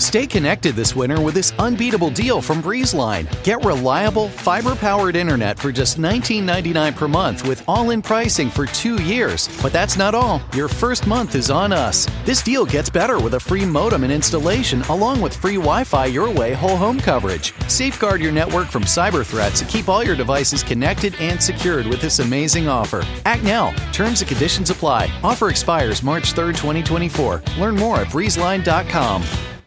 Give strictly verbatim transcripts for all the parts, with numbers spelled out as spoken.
Stay connected this winter with this unbeatable deal from BreezeLine. Get reliable, fiber-powered internet for just nineteen ninety-nine per month with all-in pricing for two years. But that's not all. Your first month is on us. This deal gets better with a free modem and installation along with free Wi-Fi your way whole home coverage. Safeguard your network from cyber threats and keep all your devices connected and secured with this amazing offer. Act now. Terms and conditions apply. Offer expires March third, twenty twenty-four. Learn more at breeze line dot com.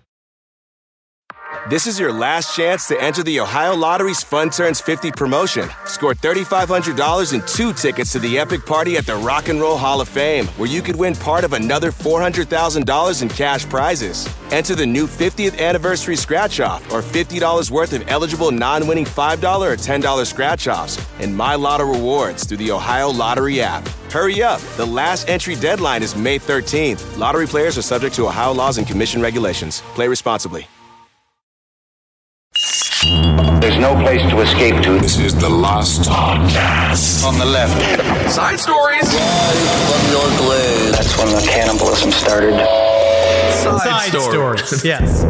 This is your last chance to enter the Ohio Lottery's Fun Turns fifty promotion. Score three thousand five hundred dollars and two tickets to the epic party at the Rock and Roll Hall of Fame, where you could win part of another four hundred thousand dollars in cash prizes. Enter the new fiftieth anniversary scratch-off or fifty dollars worth of eligible non-winning five dollars or ten dollars scratch-offs and My Lotto rewards through the Ohio Lottery app. Hurry up. The last entry deadline is May thirteenth. Lottery players are subject to Ohio laws and commission regulations. Play responsibly. There's no place to escape to. This is the Lost Podcast. On the left. Side stories. From your glade. That's when the cannibalism started. Side, Side stories. stories. Yes.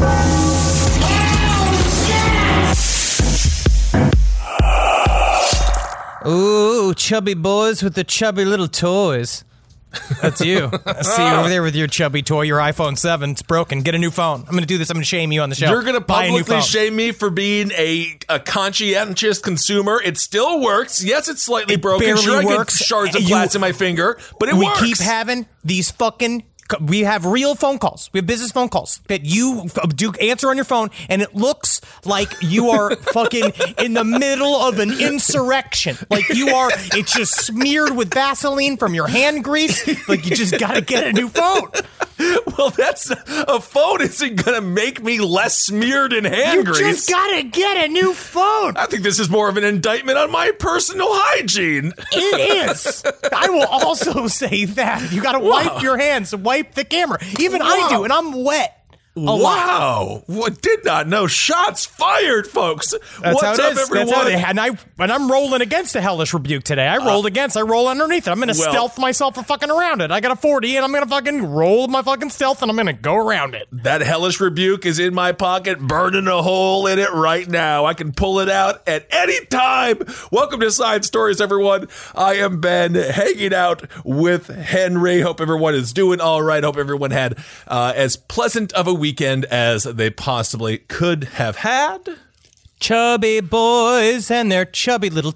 Ooh, chubby boys with the chubby little toys. That's you. I see you over there with your chubby toy, your iPhone seven. It's broken. Get a new phone. I'm going to do this. I'm going to shame you on the show. You're going to publicly shame me for being a, a conscientious consumer. It still works. Yes, it's slightly it broken. Barely sure, works. I get shards of you, glass in my finger, but it we works. We keep having these fucking... We have real phone calls. We have business phone calls that you do answer on your phone, and it looks like you are fucking in the middle of an insurrection. Like you are, it's just smeared with Vaseline from your hand grease. Like you just got to get a new phone. Well, that's a phone isn't going to make me less smeared in hand you grease. You just got to get a new phone. I think this is more of an indictment on my personal hygiene. It is. I will also say that. You got to wipe your hands, wipe the camera. Even wow. I do, and I'm wet. Wow! What did not know? Shots fired, folks. That's What's how it up, is. everyone? That's how they, and I and I'm rolling against the hellish rebuke today. I rolled uh, against. I roll underneath it. I'm gonna well, stealth myself for fucking around it. I got a forty, and I'm gonna fucking roll my fucking stealth, and I'm gonna go around it. That hellish rebuke is in my pocket, burning a hole in it right now. I can pull it out at any time. Welcome to Side Stories, everyone. I am Ben, hanging out with Henry. Hope everyone is doing all right. Hope everyone had uh, as pleasant of a weekend as they possibly could have had. Chubby boys and their chubby little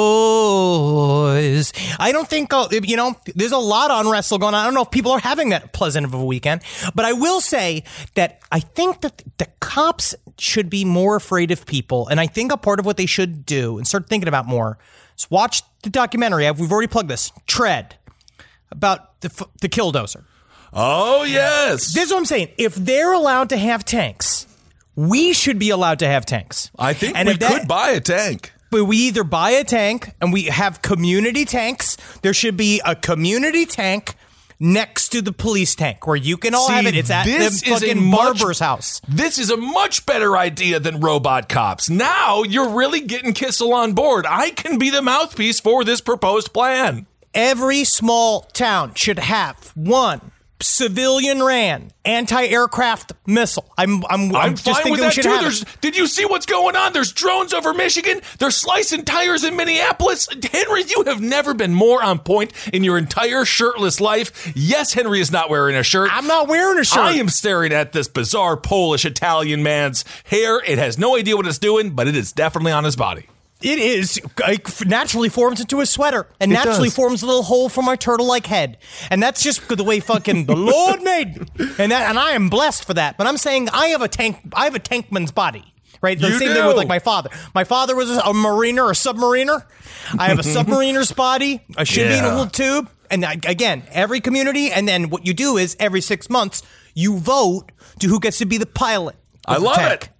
toys. I don't think, you know, there's a lot on wrestle going on. I don't know if people are having that pleasant of a weekend, but I will say that I think that the cops should be more afraid of people. And I think a part of what they should do and start thinking about more is watch the documentary. We've already plugged this, Tread, about the, the Killdozer. Oh, yes. This is what I'm saying. If they're allowed to have tanks, we should be allowed to have tanks. I think and we that, could buy a tank. But we either buy a tank and we have community tanks. There should be a community tank next to the police tank where you can all See, have it. It's at the fucking barber's house. This is a much better idea than robot cops. Now you're really getting Kissel on board. I can be the mouthpiece for this proposed plan. Every small town should have one civilian ran anti-aircraft missile. I'm I'm, I'm, I'm just fine thinking with we that should too. have There's, it. Did you see what's going on? There's drones over Michigan. They're slicing tires in Minneapolis. Henry, you have never been more on point in your entire shirtless life. Yes, Henry is not wearing a shirt. I'm not wearing a shirt. I am staring at this bizarre Polish Italian man's hair. It has no idea what it's doing, but it is definitely on his body. It is it naturally forms into a sweater and it naturally does. forms a little hole for my turtle-like head. And that's just the way fucking the Lord made me. And that, and I am blessed for that. But I'm saying I have a tank. I have a tankman's body. Right? The you same do. thing with like my father. My father was a mariner or a submariner. I have a submariner's body. I should yeah. be in a little tube. And I, again, every community. And then what you do is every six months you vote to who gets to be the pilot. I love tank. it.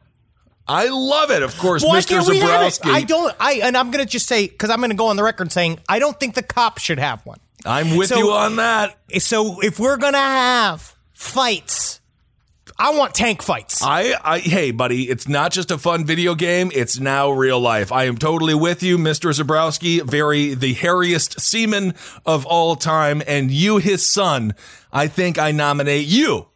I love it, of course, Why Mister can't we have it? Zabrowski. I don't. I and I'm going to just say because I'm going to go on the record saying I don't think the cops should have one. I'm with so, you on that. So if we're going to have fights, I want tank fights. I, I, hey, buddy, it's not just a fun video game. It's now real life. I am totally with you, Mister Zabrowski, very the hairiest seaman of all time, and you, his son. I think I nominate you.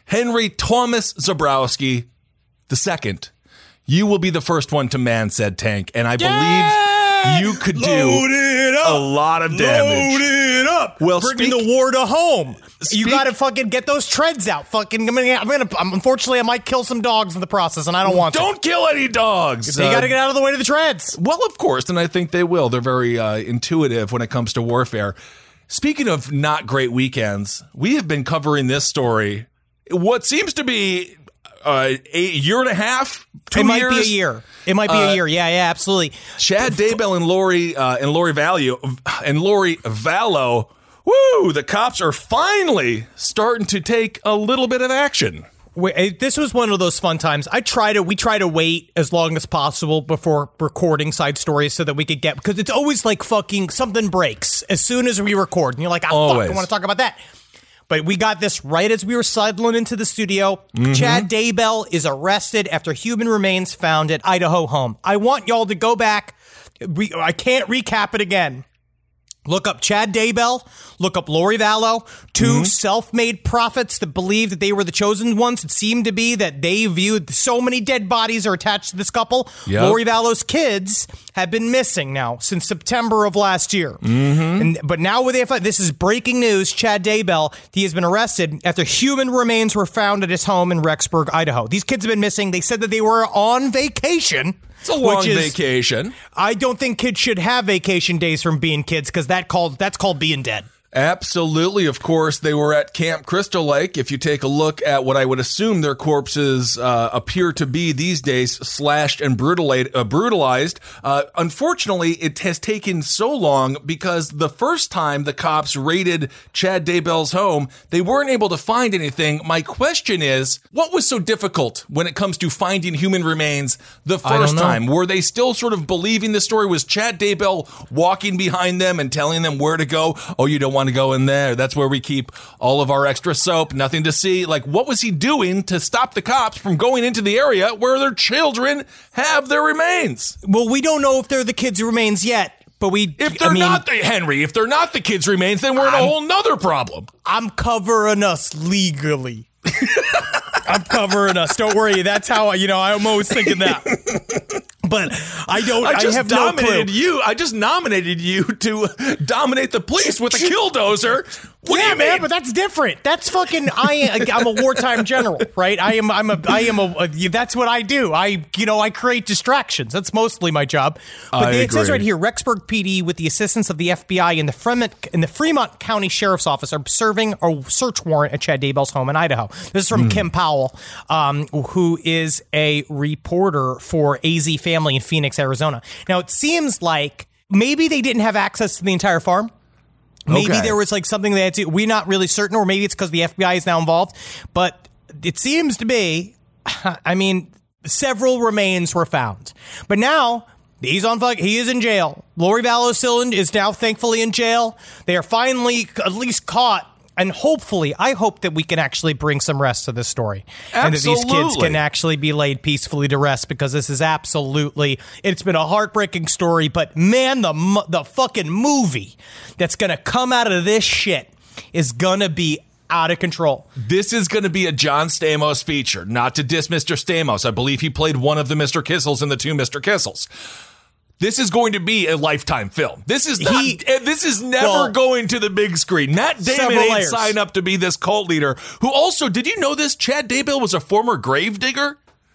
Henry Thomas Zabrowski the second, you will be the first one to man said tank, and I Yeah! believe you could do Load it up. a lot of damage. Load it up. Well, bringing speak- the war to home. Speak- you got to fucking get those treads out. Fucking, I'm gonna, I'm gonna. I'm, unfortunately, I might kill some dogs in the process, and I don't want Don't kill any dogs. to. They Uh, got to get out of the way to the treads. Well, of course, and I think they will. They're very uh, intuitive when it comes to warfare. Speaking of not great weekends, we have been covering this story, what seems to be uh, a year and a half, two It might years. be a year. It might be Uh, a year. Yeah, yeah, absolutely. Chad Daybell and Lori uh, and Lori Vallo and Lori Vallow. Woo! The cops are finally starting to take a little bit of action. Wait, eh, this was one of those fun times. I try to, we try to wait as long as possible before recording side stories so that we could get, because it's always like fucking something breaks as soon as we record. And you're like, oh, fuck, Always. I want to talk about that. But we got this right as we were sidling into the studio. Mm-hmm. Chad Daybell is arrested after human remains found at Idaho home. I want y'all to go back. We, I can't recap it again. Look up Chad Daybell, look up Lori Vallow, two Mm-hmm. self-made prophets that believed that they were the chosen ones. It seemed to be that they viewed so many dead bodies are attached to this couple. Yep. Lori Vallow's kids have been missing now since September of last year. Mm-hmm. And, but now with the F I A, this is breaking news. Chad Daybell, he has been arrested after human remains were found at his home in Rexburg, Idaho. These kids have been missing. They said that they were on vacation. It's a long which is- vacation. I don't think kids should have vacation days from being kids because that called that's called being dead. Absolutely. Of course, they were at Camp Crystal Lake. If you take a look at what I would assume their corpses uh, appear to be these days, slashed and brutalized. Uh, brutalized. Uh, unfortunately, it has taken so long because the first time the cops raided Chad Daybell's home, they weren't able to find anything. My question is, what was so difficult when it comes to finding human remains the I don't first know. time? Were they still sort of believing the story? Was Chad Daybell walking behind them and telling them where to go? Oh, you don't want to go in there. That's where we keep all of our extra soap. Nothing to see. Like, what was he doing to stop the cops from going into the area where their children have their remains? Well, we don't know if they're the kids' remains yet, but we. If they're I mean, not the Henry, if they're not the kids' remains, then we're in a I'm- whole nother problem. I'm covering us legally. I'm covering us. Don't worry. That's how I, you know. I'm always thinking that. But I don't. I, I just have no clue. nominated you. I just nominated you to dominate the police with a killdozer. What yeah, do you man, mean? but that's different. That's fucking. I. I'm a wartime general, right? I am. I'm a. I am a. a that's what I do. I. You know. I create distractions. That's mostly my job. But I it says agree. right here, Rexburg P D, with the assistance of the F B I and the Fremont and the Fremont County Sheriff's Office, are serving a search warrant at Chad Daybell's home in Idaho. This is from Kim Powell, um, who is a reporter for A Z Family in Phoenix, Arizona. Now it seems like maybe they didn't have access to the entire farm. Maybe Okay. there was like something they had to, we're not really certain, or maybe it's because the F B I is now involved. But it seems to be, I mean, several remains were found. But now he's on fuck, he is in jail. Lori Vallow still in, is now thankfully in jail. They are finally at least caught. And hopefully, I hope that we can actually bring some rest to this story. And that these kids Absolutely. can actually be laid peacefully to rest, because this is absolutely, it's been a heartbreaking story. But man, the mu- the fucking movie that's going to come out of this shit is going to be out of control. This is going to be a John Stamos feature. Not to diss Mister Stamos. I believe he played one of the Mister Kissels in the two Mister Kissels. This is going to be a Lifetime film. This is not, He- eh, this is never Well, going to the big screen. Matt Damon several ain't layers. signed up to be this cult leader. Who also, did you know this? Chad Daybell was a former gravedigger.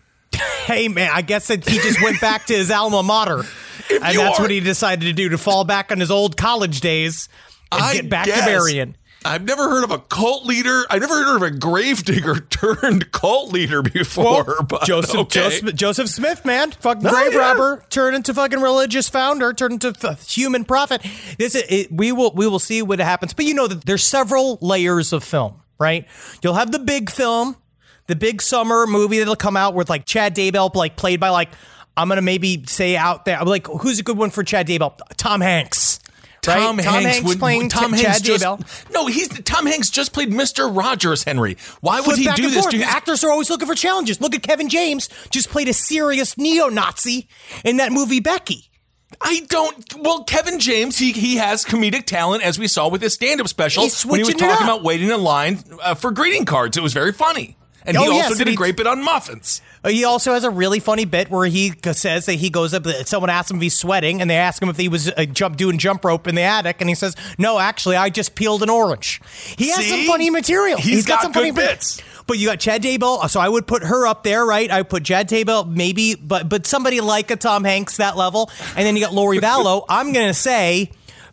Hey, man, I guess that he just went back to his alma mater. And you that's are- what he decided to do, to fall back on his old college days and I get back guess. to burying. I've never heard of a cult leader. I've never heard of a gravedigger turned cult leader before. but Joseph, okay. Joseph Joseph Smith, man, fucking Oh, grave yeah. robber, turned into fucking religious founder, turned into f- human prophet. This is it, we will we will see what happens. But you know that there's several layers of film, right? You'll have the big film, the big summer movie that'll come out with like Chad Daybell, like played by like I'm gonna maybe say out there like who's a good one for Chad Daybell? Tom Hanks. Right? Tom, Hanks, would, playing Tom Ch- Hanks Chad just, Daybell. No, he's Tom Hanks just played Mister Rogers, Henry. Why would Flip he back do and this? forth. Do you- Actors are always looking for challenges. Look at Kevin James, just played a serious neo-Nazi in that movie Becky. I don't. Well, Kevin James, he he has comedic talent, as we saw with his stand-up special He's when he was switching it talking up. about waiting in line uh, for greeting cards. It was very funny. And Oh, he also yes, did and a he- great bit on muffins. He also has a really funny bit where he says that he goes up, someone asks him if he's sweating, and they ask him if he was uh, jump doing jump rope in the attic, and he says, no, actually, I just peeled an orange. He has See? some funny material. He's got some good funny bits. But you got Chad Daybell, so I would put her up there, right? I would put Chad Daybell, maybe, but but somebody like a Tom Hanks, that level. And then you got Lori Vallow. I'm going to say,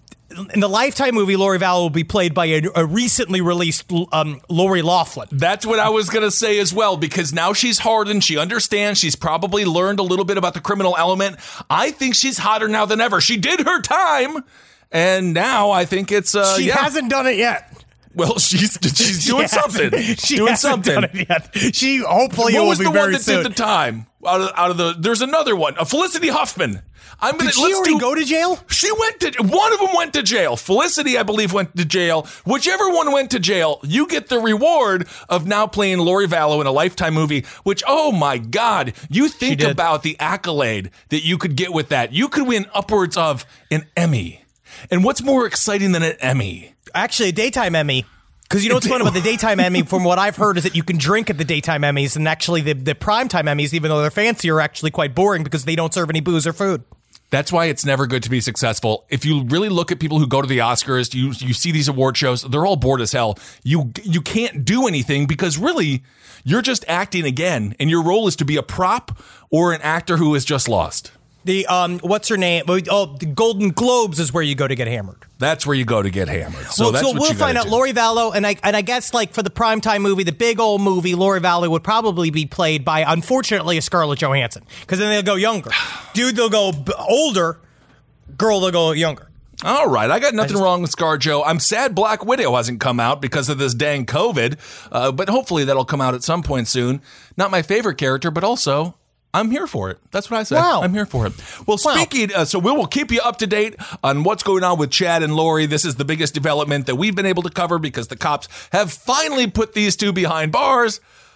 in the Lifetime movie, Lori Vallow will be played by a, a recently released um, Lori Loughlin. That's what I was going to say as well, because now she's hardened. She understands. She's probably learned a little bit about the criminal element. I think she's hotter now than ever. She did her time, and now I think it's... Uh, She yeah. hasn't done it yet. Well, she's she's doing She hasn't- something. She doing hasn't something. done it yet. She hopefully it What will was be the very one that soon. did the time? Out of, out of the, there's another one. Uh, Felicity Huffman. I'm gonna. Did she let's already do, go to jail? She went to. One of them went to jail. Felicity, I believe, went to jail. Whichever one went to jail, you get the reward of now playing Lori Vallow in a Lifetime movie. Which, oh my God, you think did. about the accolade that you could get with that. You could win upwards of an Emmy. And what's more exciting than an Emmy? Actually, a daytime Emmy. Because you know what's fun about the daytime Emmy, from what I've heard, is that you can drink at the daytime Emmys, and actually the, the primetime Emmys, even though they're fancy, are actually quite boring because they don't serve any booze or food. That's why it's never good to be successful. If you really look at people who go to the Oscars, you you see these award shows, they're all bored as hell. You you can't do anything because really you're just acting again, and your role is to be a prop or an actor who has just lost. The um, what's her name? Oh, the Golden Globes is where you go to get hammered. That's where you go to get hammered. So well, that's so what we'll you find gotta out. do. Lori Vallow, and I and I guess like for the primetime movie, the big old movie, Lori Vallow would probably be played by, unfortunately, a Scarlett Johansson, because then they'll go younger. Dude, they'll go b- older. Girl, they'll go younger. All right, I got nothing I just, wrong with ScarJo. I'm sad Black Widow hasn't come out because of this dang COVID, uh, but hopefully that'll come out at some point soon. Not my favorite character, but also I'm here for it. That's what I said. Wow. I'm here for it. Well, speaking, wow. uh, so we will keep you up to date on what's going on with Chad and Lori. This is the biggest development that we've been able to cover because the cops have finally put these two behind bars.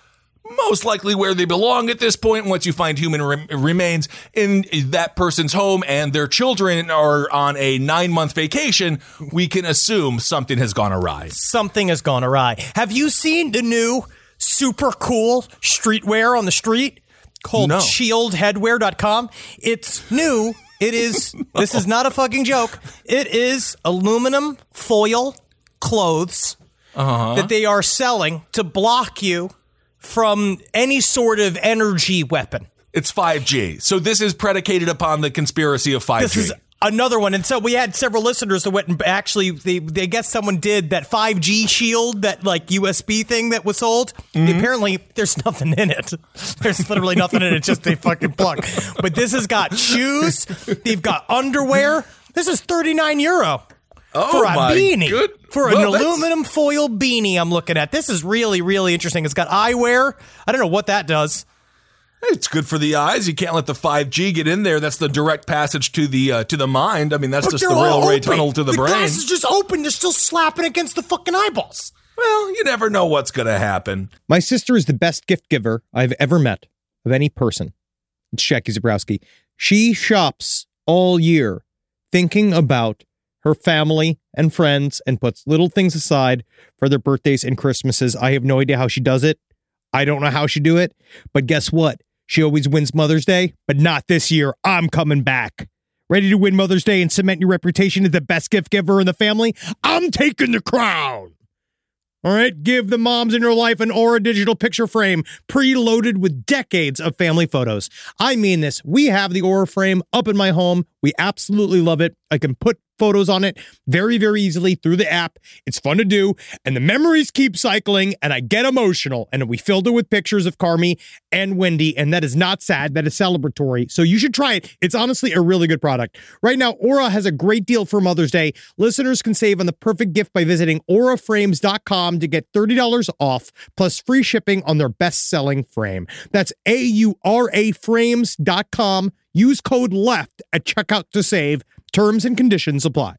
Most likely where they belong at this point. Once you find human re- remains in that person's home and their children are on a nine-month vacation, we can assume something has gone awry. Something has gone awry. Have you seen the new super cool streetwear on the street called no. shield headwear dot com? It's new. It is, this is not a fucking joke. It is aluminum foil clothes uh-huh. that they are selling to block you from any sort of energy weapon. It's five G. So this is predicated upon the conspiracy of five G. This is another one. And so we had several listeners that went and actually, they, they guess someone did that five G shield, that like U S B thing that was sold. Mm-hmm. Apparently, there's nothing in it. There's literally nothing in it. It's just a fucking plug. But this has got shoes. They've got underwear. This is thirty-nine euro. Oh, for a my beanie. Good. For well, an that's... aluminum foil beanie I'm looking at. This is really, really interesting. It's got eyewear. I don't know what that does. It's good for the eyes. You can't let the five G get in there. That's the direct passage to the uh, to the mind. I mean, that's but just the railway tunnel to the, the brain. The glass is just open. They're still slapping against the fucking eyeballs. Well, you never know what's going to happen. My sister is the best gift giver I've ever met of any person. It's Jackie Zabrowski. She shops all year thinking about her family and friends and puts little things aside for their birthdays and Christmases. I have no idea how she does it. I don't know how she do it. But guess what? She always wins Mother's Day, but not this year. I'm coming back. Ready to win Mother's Day and cement your reputation as the best gift giver in the family? I'm taking the crown. All right, give the moms in your life an Aura digital picture frame preloaded with decades of family photos. I mean this. We have the Aura frame up in my home. We absolutely love it. I can put photos on it very, very easily through the app. It's fun to do, and the memories keep cycling, and I get emotional. And we filled it with pictures of Carmi and Wendy, and that is not sad. That is celebratory. So you should try it. It's honestly a really good product. Right now, Aura has a great deal for Mother's Day. Listeners can save on the perfect gift by visiting aura frames dot com to get thirty dollars off, plus free shipping on their best-selling frame. That's A U R A frames dot com. Use code LEFT at checkout to save. Terms and conditions apply.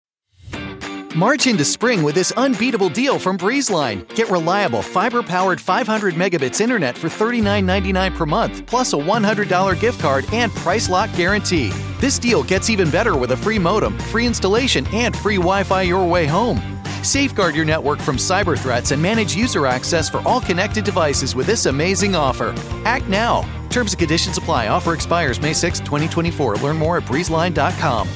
March into spring with this unbeatable deal from BreezeLine. Get reliable, fiber-powered five hundred megabits internet for thirty-nine ninety-nine per month, plus a one hundred dollars gift card and price lock guarantee. This deal gets even better with a free modem, free installation, and free Wi-Fi your way home. Safeguard your network from cyber threats and manage user access for all connected devices with this amazing offer. Act now. Terms and conditions apply. Offer expires May sixth, twenty twenty-four. Learn more at breeze line dot com.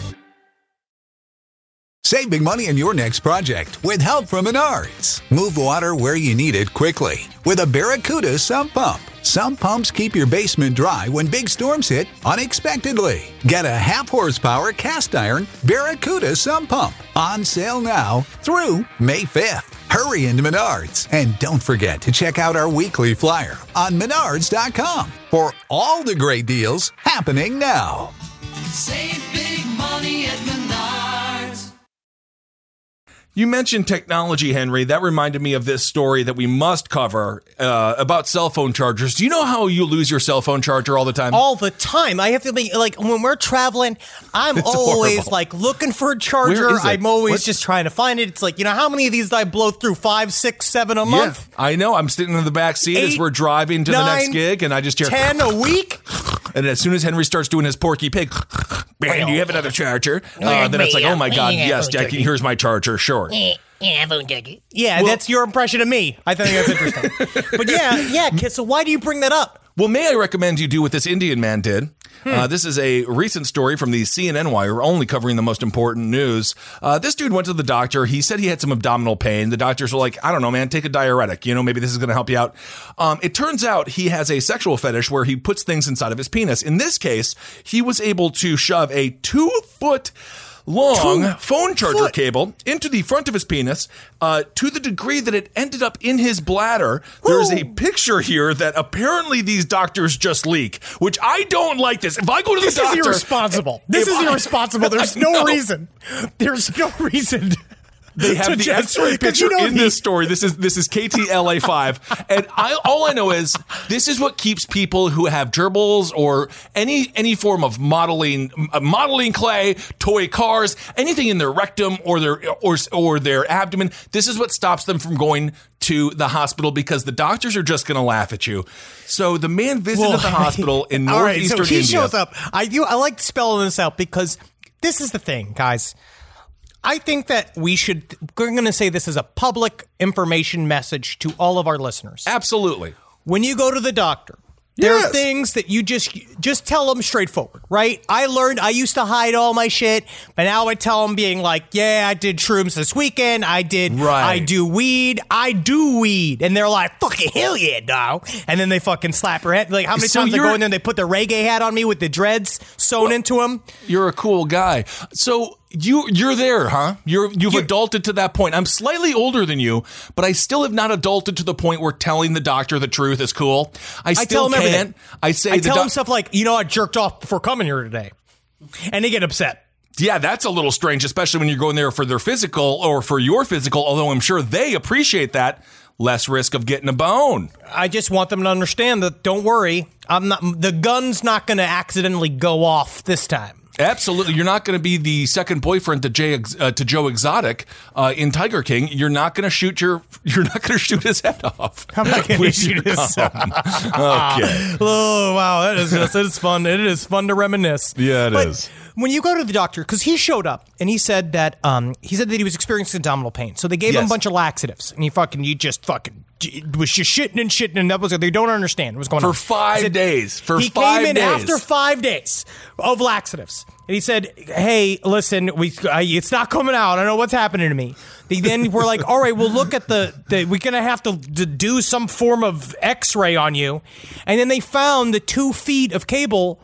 Save big money on your next project with help from Menards. Move water where you need it quickly with a Barracuda sump pump. Sump pumps keep your basement dry when big storms hit unexpectedly. Get a half horsepower cast iron Barracuda sump pump on sale now through May fifth. Hurry into Menards and don't forget to check out our weekly flyer on menards dot com for all the great deals happening now. Save big money at Menards. You mentioned technology, Henry. That reminded me of this story that we must cover uh, about cell phone chargers. Do you know how you lose your cell phone charger all the time? All the time. I have to be like, when we're traveling, I'm It's always horrible. like looking for a charger. Where is it? I'm always What's- just trying to find it. It's like, you know, how many of these do I blow through? Five, six, seven a month? Yeah, I know. I'm sitting in the back seat as Eight, we're driving to the next nine, gig, and I just hear ten a week? And as soon as Henry starts doing his Porky Pig, man, do you have another charger? Uh, then it's like, oh my God, yes, Jackie, here's my charger. Sure. Yeah, Well- that's your impression of me. I think that's interesting. But yeah, yeah, Kid, so why do you bring that up? Well, may I recommend you do what this Indian man did? Hmm. Uh, this is a recent story from the C N N Wire, only covering the most important news. Uh, this dude went to the doctor. He said he had some abdominal pain. The doctors were like, I don't know, man, take a diuretic. You know, maybe this is going to help you out. Um, it turns out he has a sexual fetish where he puts things inside of his penis. In this case, he was able to shove a two foot long Two phone charger foot. cable into the front of his penis uh, to the degree that it ended up in his bladder. There's a picture here that apparently these doctors just leak, which I don't like this. If I go to the This doctor... is irresponsible. This if is I- irresponsible. There's no No. reason. There's no reason. They have to the just- X-ray 'cause picture you know in he- this story. This is this is K T L A five, and I all I know is this is what keeps people who have gerbils or any any form of modeling uh, modeling clay, toy cars, anything in their rectum or their or or their abdomen. This is what stops them from going to the hospital because the doctors are just going to laugh at you. So the man visited Well, the hospital in all right, northeastern so he India. shows up. I do. I like spelling this out because this is the thing, guys. I think that we should. We're going to say this is a public information message to all of our listeners. Absolutely. When you go to the doctor, there Yes. are things that you just just tell them straightforward, right? I learned I used to hide all my shit, but now I tell them being like, yeah, I did shrooms this weekend. I did. Right. I do weed. I do weed, and they're like, fucking hell yeah, dog. And then they fucking slap her head. Like how many So times they go you're- in there and they put their reggae hat on me with the dreads sewn into them. You're a cool guy. So you you're there, huh? You're you've You're- adulted to that point. I'm slightly older than you, but I still have not adulted to the point where telling the doctor the truth is cool. I still tell 'em can't. everything. I say I the tell doc- them stuff like, you know, I jerked off before coming here today, and they get upset. Yeah, that's a little strange, especially when you're going there for their physical or for your physical, although I'm sure they appreciate that. Less risk of getting a bone. I just want them to understand that. Don't worry, I'm not. The gun's not going to accidentally go off this time. Absolutely. You're not going to be the second boyfriend to Jay, uh, to Joe Exotic uh, in Tiger King. You're not going to shoot your, you're not going to shoot his head off. I'm not going to when shoot you his come. Okay. Oh wow, that is just it is fun. It is fun to reminisce. Yeah, it but is. When you go to the doctor, because he showed up and he said that um he said that he was experiencing abdominal pain, so they gave him Yes. a bunch of laxatives, and he fucking you just fucking was just shitting and shitting, and that was they don't understand what's going For on five He said- days. For he five came in days. after five days of laxatives. And he said, hey, listen, we I, it's not coming out. I don't know what's happening to me. They then were like, all right, well, look at the, the we're going to have to, to do some form of x-ray on you. And then they found the two feet of cable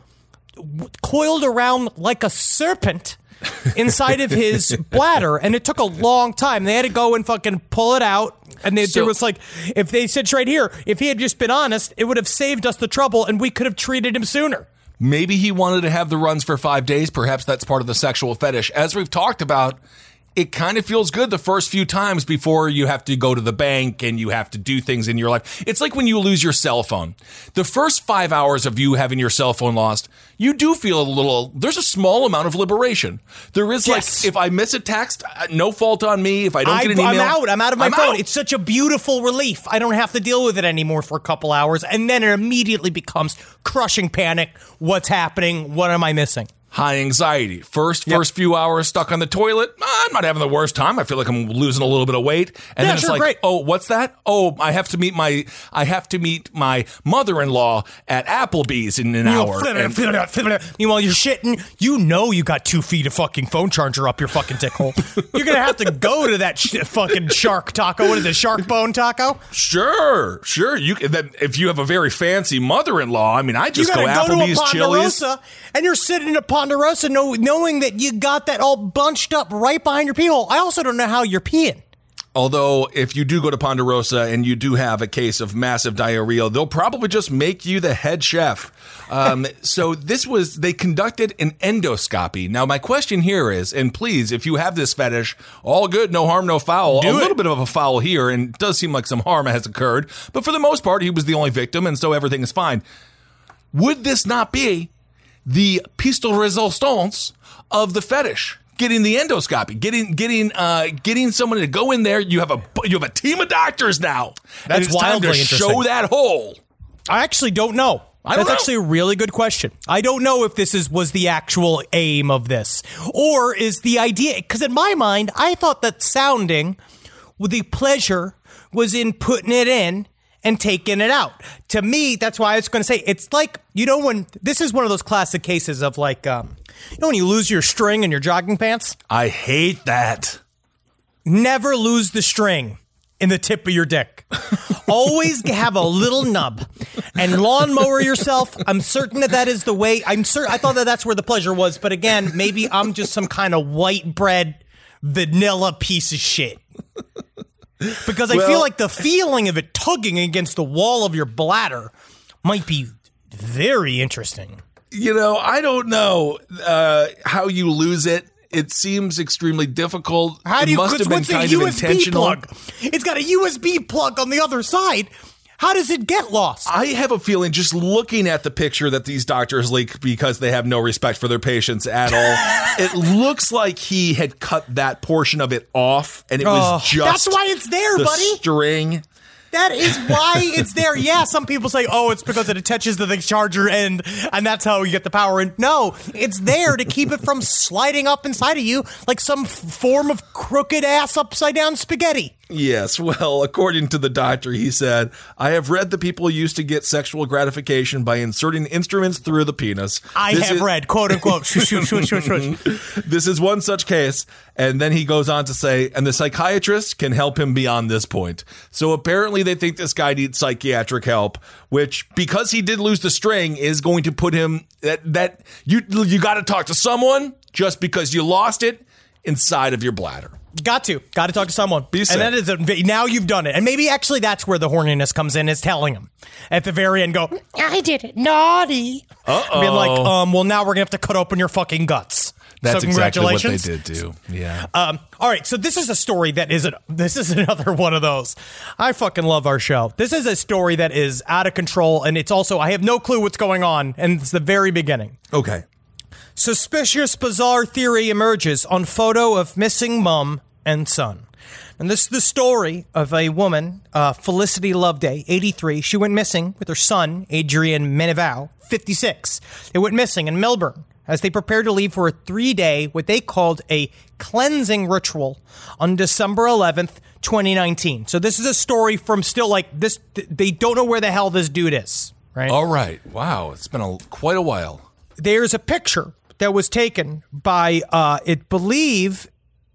w- coiled around like a serpent inside of his bladder. And it took a long time. They had to go and fucking pull it out. And they, So- there was like, if they said right here, if he had just been honest, it would have saved us the trouble and we could have treated him sooner. Maybe he wanted to have the runs for five days. Perhaps that's part of the sexual fetish. As we've talked about, it kind of feels good the first few times before you have to go to the bank and you have to do things in your life. It's like when you lose your cell phone. The first five hours of you having your cell phone lost, you do feel a little, there's a small amount of liberation. There is Yes. like, if I miss a text, uh, no fault on me. If I don't I, get an email. I'm out. I'm out of my I'm phone. out. It's such a beautiful relief. I don't have to deal with it anymore for a couple hours. And then it immediately becomes crushing panic. What's happening? What am I missing? high anxiety. First, yep. first few hours stuck on the toilet. I'm not having the worst time. I feel like I'm losing a little bit of weight. And yeah, then it's sure, like, great. oh, what's that? Oh, I have to meet my, I have to meet my mother-in-law at Applebee's in an you hour. Know, and, meanwhile, you're shitting. You know you got two feet of fucking phone charger up your fucking dick hole. You're gonna have to go to that sh- fucking shark taco. What is it? Shark bone taco? Sure, sure. You can, then if you have a very fancy mother-in-law, I mean, I just go Applebee's, Chili's, and you're sitting in a Ponderosa, know, knowing that you got that all bunched up right behind your pee hole. I also don't know how you're peeing. Although, if you do go to Ponderosa and you do have a case of massive diarrhea, they'll probably just make you the head chef. Um, so this was, they conducted an endoscopy. Now, my question here is, and please, if you have this fetish, all good, no harm, no foul. Do a it. little bit of a foul here, and it does seem like some harm has occurred. But for the most part, he was the only victim, and so everything is fine. Would this not be the piece de resistance of the fetish? Getting the endoscopy, getting getting uh, getting someone to go in there. You have a you have a team of doctors now. That's and it's wildly time to interesting. show that hole. I actually don't know. I don't That's know. actually a really good question. I don't know if this is was the actual aim of this, or is the idea, because in my mind, I thought that sounding, with the pleasure was in putting it in and taking it out. To me, that's why I was going to say, it's like, you know, when this is one of those classic cases of like, um, you know, when you lose your string in your jogging pants? I hate that. Never lose the string in the tip of your dick. Always have a little nub and lawnmower yourself. I'm certain that that is the way. I'm certain. I thought that that's where the pleasure was. But again, maybe I'm just some kind of white bread vanilla piece of shit. Because I well, feel like the feeling of it tugging against the wall of your bladder might be very interesting. You know, I don't know uh, how you lose it. It seems extremely difficult. How do it you? must have been what's kind a of U S B intentional. plug? It's got a U S B plug on the other side. How does it get lost? I have a feeling, just looking at the picture that these doctors leak because they have no respect for their patients at all, it looks like he had cut that portion of it off, and it was Oh, just that's why it's there, the buddy. string. That is why it's there. Yeah, some people say, oh, it's because it attaches to the charger end, and that's how you get the power in. No, it's there to keep it from sliding up inside of you like some f- form of crooked ass upside down spaghetti. Yes, well, according to the doctor, he said, I have read that people used to get sexual gratification by inserting instruments through the penis. I This have is- read, quote unquote, shush, shush, shush, shush, shush. This is one such case. And then he goes on to say, and the psychiatrist can help him beyond this point. So apparently they think this guy needs psychiatric help, which, because he did lose the string, is going to put him, that, that you, you got to talk to someone just because you lost it inside of your bladder. Got to. Got to talk to someone. Be and sick. that is a, now you've done it. And maybe actually that's where the horniness comes in, is telling him at the very end, go, I did it. Naughty. Uh-oh. Being like, um, well, now we're going to have to cut open your fucking guts. That's so exactly what they congratulations. did do. Yeah. Um, all right, so this is a story that is a, this is another one of those. I fucking love our show. This is a story that is out of control, and it's also, I have no clue what's going on, and it's the very beginning. Okay. Suspicious bizarre theory emerges on photo of missing mom and son. And this is the story of a woman, uh, Felicity Loveday, eighty-three. She went missing with her son, Adrian Menevau, fifty-six. They went missing in Melbourne as they prepared to leave for a three-day, what they called a cleansing ritual on December eleventh, twenty nineteen. So this is a story from still like this. They don't know where the hell this dude is, right? All right. Wow. It's been a, quite a while. There's a picture that was taken by, uh, it believe,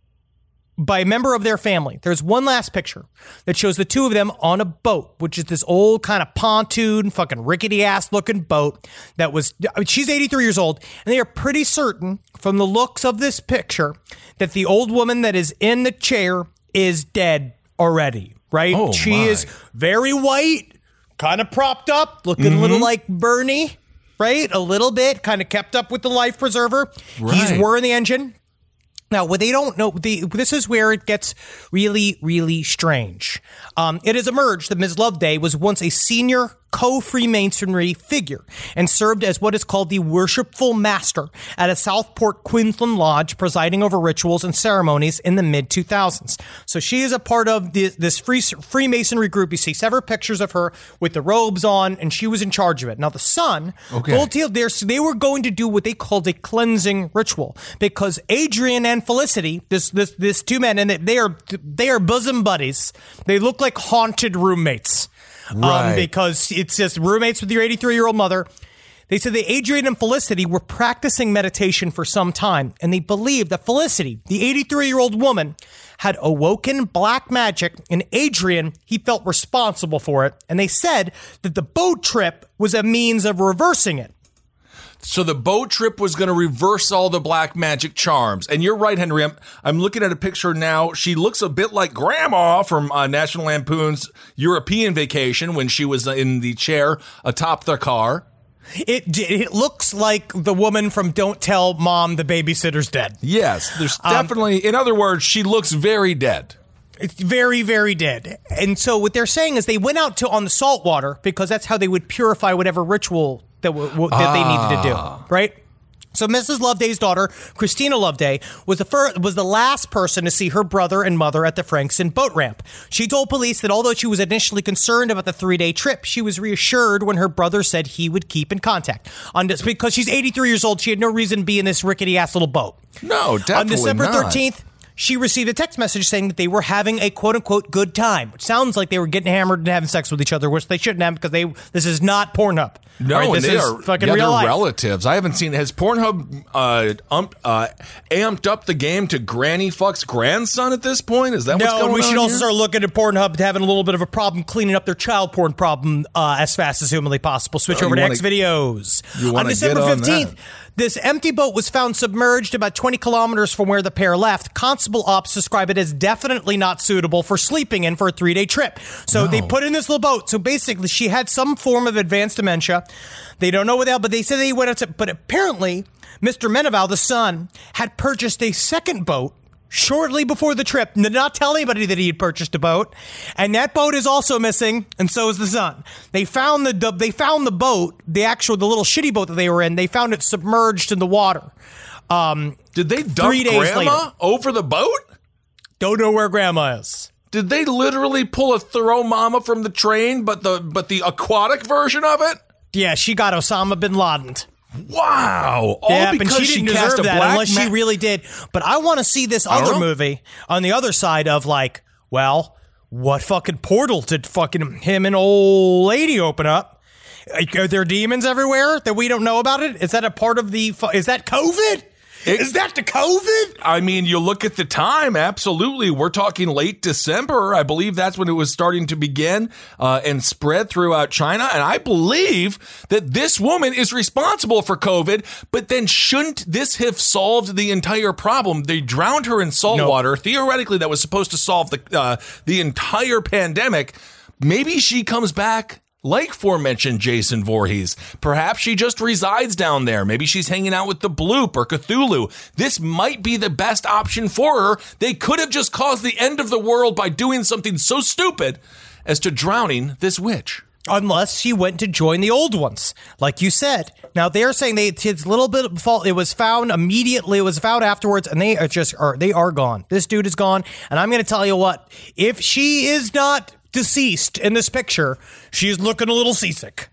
by a member of their family. There's one last picture that shows the two of them on a boat, which is this old kind of pontoon, fucking rickety ass looking boat that was, I mean, she's eighty-three years old, and they are pretty certain from the looks of this picture that the old woman that is in the chair is dead already, right? Oh, she my. is very white, kind of propped up, looking mm-hmm. a little like Bernie, right? A little bit, kind of kept up with the life preserver. Right. He's whirring the engine. Now, what they don't know, the, this is where it gets really, really strange. Um, it has emerged that Miz Loveday was once a senior co-Freemasonry figure and served as what is called the worshipful master at a Southport, Queensland lodge, presiding over rituals and ceremonies in the mid two thousands. So she is a part of the, this free, Freemasonry group. You see several pictures of her with the robes on, and she was in charge of it. Now, the son, okay. full deal, they were going to do what they called a cleansing ritual because Adrian and Felicity, this this this two men, and they are they are bosom buddies. They look like haunted roommates. Right. Um, because it's just roommates with your eighty-three-year-old mother. They said that Adrian and Felicity were practicing meditation for some time, and they believed that Felicity, the eighty-three-year-old woman, had awoken black magic, and Adrian, he felt responsible for it. And they said that the boat trip was a means of reversing it. So the boat trip was going to reverse all the black magic charms. And you're right, Henry. I'm, I'm looking at a picture now. She looks a bit like Grandma from uh, National Lampoon's European Vacation when she was in the chair atop the car. It it looks like the woman from Don't Tell Mom the Babysitter's Dead. Yes, there's definitely, um, in other words, she looks very dead. It's very, very dead. And so what they're saying is they went out to on the salt water because that's how they would purify whatever ritual that, w- w- that ah. they needed to do, right? So Missus Loveday's daughter, Christina Loveday, was the first, was the last person to see her brother and mother at the Frankston boat ramp. She told police that although she was initially concerned about the three-day trip, she was reassured when her brother said he would keep in contact. On this, because she's eighty-three years old, she had no reason to be in this rickety-ass little boat. No, definitely On December not. thirteenth, she received a text message saying that they were having a quote-unquote good time, which sounds like they were getting hammered and having sex with each other, which they shouldn't have because they this is not Pornhub. No, right? and this they is are fucking yeah, real life. relatives. I haven't seen. Has Pornhub uh, ump, uh, amped up the game to Granny Fuck's grandson at this point? Is that what's No, going on? we should also here? start looking at Pornhub having a little bit of a problem cleaning up their child porn problem uh, as fast as humanly possible. Switch Oh, over to wanna- X videos. you wanna On December get on fifteenth, that. this empty boat was found submerged about twenty kilometers from where the pair left. Constable Ops describe it as definitely not suitable for sleeping in for a three-day trip. So No. they put in this little boat. So basically, she had some form of advanced dementia. They don't know what the hell, but they said they went out to, but apparently, Mister Meneval, the son, had purchased a second boat shortly before the trip, did not tell anybody that he had purchased a boat, and that boat is also missing, and so is the son. They found the they found the boat, the actual the little shitty boat that they were in. They found it submerged in the water. Um, Did they dump three days Grandma later. over the boat? Don't know where Grandma is. Did they literally pull a throw mama from the train, but the but the aquatic version of it? Yeah, she got Osama bin Laden. Wow! All yeah, because and she didn't cast deserve a that black unless ma- she really did. But I want to see this I don't other know. movie on the other side of like, well, what fucking portal did fucking him and old lady open up? Are there demons everywhere that we don't know about it? Is that a part of the? fu- Is that COVID? It- Is that the COVID? I mean, you look at the time, absolutely. We're talking late December. I believe that's when it was starting to begin uh, and spread throughout China. And I believe that this woman is responsible for COVID, but then shouldn't this have solved the entire problem? They drowned her in salt No. water. Theoretically, that was supposed to solve the, uh, the entire pandemic. Maybe she comes back like aforementioned Jason Voorhees. Perhaps she just resides down there. Maybe she's hanging out with the Bloop or Cthulhu. This might be the best option for her. They could have just caused the end of the world by doing something so stupid as to drowning this witch. Unless she went to join the old ones, like you said. Now they're saying they it's a little bit of fault. It was found immediately. It was found afterwards, and they are just are they are gone. This dude is gone, and I'm going to tell you what: if she is not deceased in this picture, she's looking a little seasick.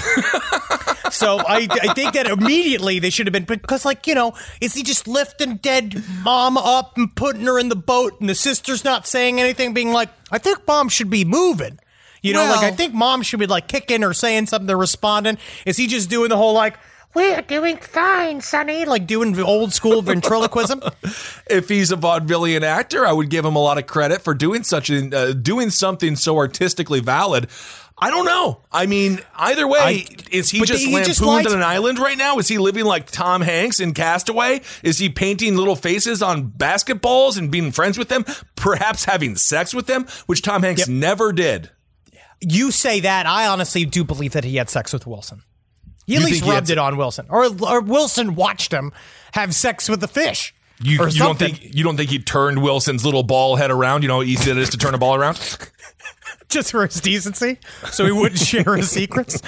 So I, I think that immediately they should have been, because like, you know, is he just lifting dead mom up and putting her in the boat, and the sister's not saying anything, being like, I think mom should be moving. You know, Well- like I think mom should be like kicking or saying something, they're responding. Is he just doing the whole like, we're doing fine, Sonny, like doing old school ventriloquism? If he's a vaudevillian actor, I would give him a lot of credit for doing such a, uh, doing something so artistically valid. I don't know. I mean, either way, I- is he but just he lampooned just lied on to- an island right now? Is he living like Tom Hanks in Castaway? Is he painting little faces on basketballs and being friends with them? Perhaps having sex with them, which Tom Hanks Yep. never did. You say that. I honestly do believe that he had sex with Wilson. He at You least think he had rubbed it on Wilson. Or, or Wilson watched him have sex with the fish. You, or you don't something. think you don't think he turned Wilson's little ball head around? You know how easy it is to turn a ball around. Just for his decency, so he wouldn't share his secrets.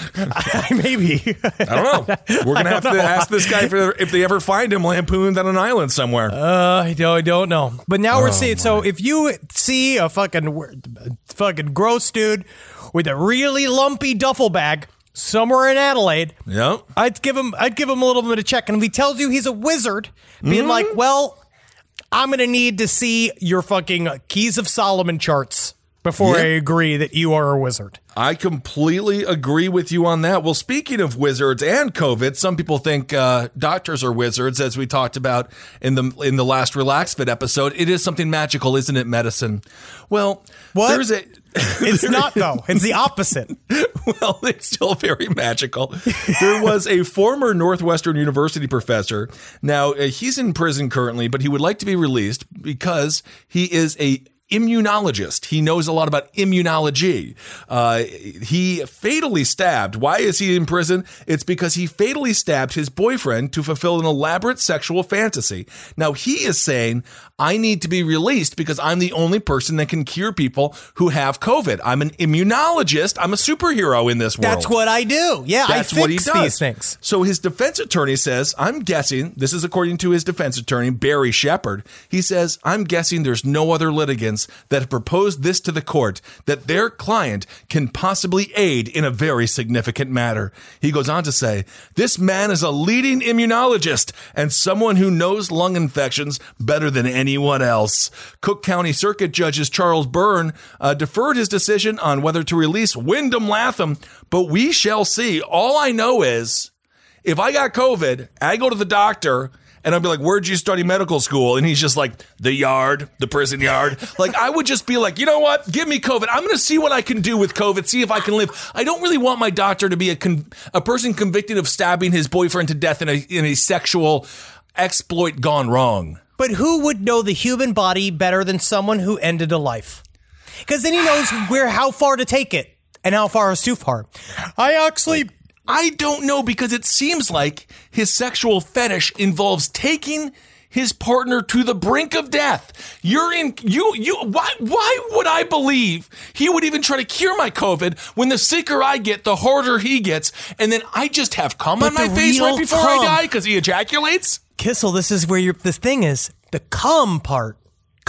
I, maybe. I don't know. We're gonna have to know. ask this guy for if they ever find him lampooned on an island somewhere. Uh, I don't, I don't know. But now oh, we're seeing. My. So if you see a fucking, fucking gross dude with a really lumpy duffel bag somewhere in Adelaide, yep. I'd give him, I'd give him a little bit of check. And if he tells you he's a wizard, being mm-hmm. like, well, I'm gonna need to see your fucking Keys of Solomon charts before yeah. I agree that you are a wizard. I completely agree with you on that. Well, speaking of wizards and COVID, some people think uh, doctors are wizards, as we talked about in the in the last Relax Fit episode. It is something magical, isn't it, medicine? Well, what? there's a... It's not, though. It's the opposite. Well, it's still very magical. There was a former Northwestern University professor. Now, uh, he's in prison currently, but he would like to be released because he is a immunologist. He knows a lot about immunology. Uh, he fatally stabbed. Why is he in prison? It's because he fatally stabbed his boyfriend to fulfill an elaborate sexual fantasy. Now, he is saying, I need to be released because I'm the only person that can cure people who have COVID. I'm an immunologist. I'm a superhero in this world. That's what I do. Yeah, That's I fix what he does. these things. So his defense attorney says, I'm guessing, this is according to his defense attorney, Barry Shepard. He says, I'm guessing there's no other litigants that have proposed this to the court, that their client can possibly aid in a very significant matter. He goes on to say, this man is a leading immunologist and someone who knows lung infections better than anyone else. Cook County Circuit Judges Charles Byrne uh, deferred his decision on whether to release Wyndham Latham, but we shall see. All I know is if I got COVID, I go to the doctor and I'd be like, where'd you study medical school? And he's just like, the yard, the prison yard. Like, I would just be like, you know what? Give me COVID. I'm going to see what I can do with COVID, see if I can live. I don't really want my doctor to be a con- a person convicted of stabbing his boyfriend to death in a in a sexual exploit gone wrong. But who would know the human body better than someone who ended a life? Because then he knows where, how far to take it and how far is too far. I actually... I don't know, because it seems like his sexual fetish involves taking his partner to the brink of death. You're in, you, you, why, why would I believe he would even try to cure my COVID when the sicker I get, the harder he gets, and then I just have cum but on my face right before cum. I die because he ejaculates? Kissel, this is where your this thing is. The cum part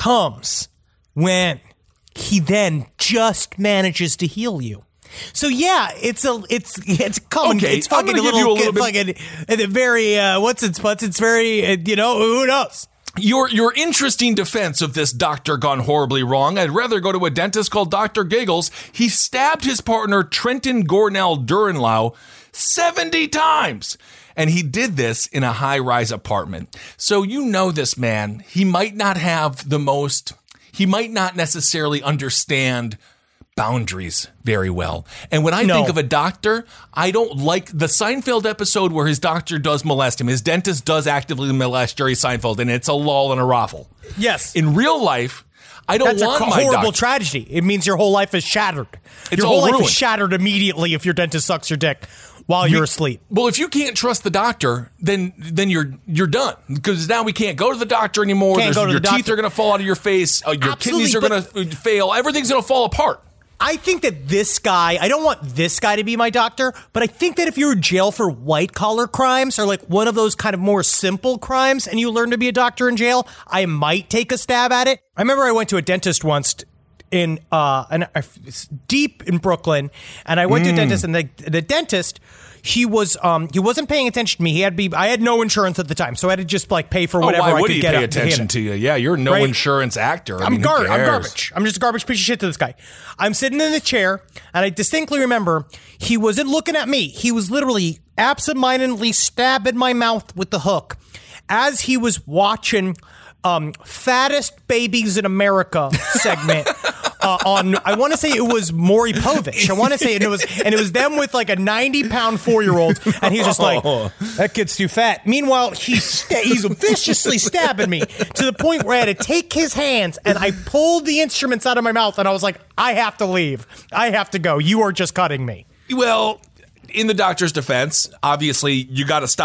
comes when he then just manages to heal you. So yeah, it's a it's it's common. Okay, it's fucking I'm a little, give you a little fucking bit. very uh, what's its what's it's very uh, you know who knows. Your your interesting defense of this doctor gone horribly wrong. I'd rather go to a dentist called Doctor Giggles. He stabbed his partner Trenton Gornell Durenlau seventy times. And he did this in a high-rise apartment. So you know this man, he might not have the most, he might not necessarily understand boundaries very well. And when I no. think of a doctor, I don't like the Seinfeld episode where his doctor does molest him. His dentist does actively molest Jerry Seinfeld, and it's a lull and a raffle. Yes. In real life, I don't That's want a my horrible doctor. tragedy. It means your whole life is shattered. It's your all whole life ruined. is shattered immediately if your dentist sucks your dick while you're we, asleep. Well, if you can't trust the doctor, then then you're you're done, because now we can't go to the doctor anymore. Can't go to your the teeth doctor. are going to fall out of your face. Uh, your Absolutely, kidneys are going to fail. Everything's going to fall apart. I think that this guy, I don't want this guy to be my doctor, but I think that if you're in jail for white collar crimes or like one of those kind of more simple crimes and you learn to be a doctor in jail, I might take a stab at it. I remember I went to a dentist once in uh, an, uh deep in Brooklyn, and I went mm. to a dentist, and the, the dentist, he was um he wasn't paying attention to me. He had to be I had no insurance at the time, so I had to just like pay for whatever oh, why I would could he get pay up attention to, to you? Yeah, you're no right? insurance actor. I I'm, mean, gar- who I'm cares? garbage. I'm just a garbage piece of shit to this guy. I'm sitting in the chair, and I distinctly remember he wasn't looking at me. He was literally absentmindedly stabbing my mouth with the hook as he was watching um, Fattest Babies in America segment. Uh, on, I want to say it was Maury Povich. I want to say it, it was, and it was them with like a ninety pound four year old, and he's just like, that kid's too fat. Meanwhile, he's sta- he's viciously stabbing me to the point where I had to take his hands, and I pulled the instruments out of my mouth, and I was like, I have to leave. I have to go. You are just cutting me. Well, in the doctor's defense, obviously you got to stop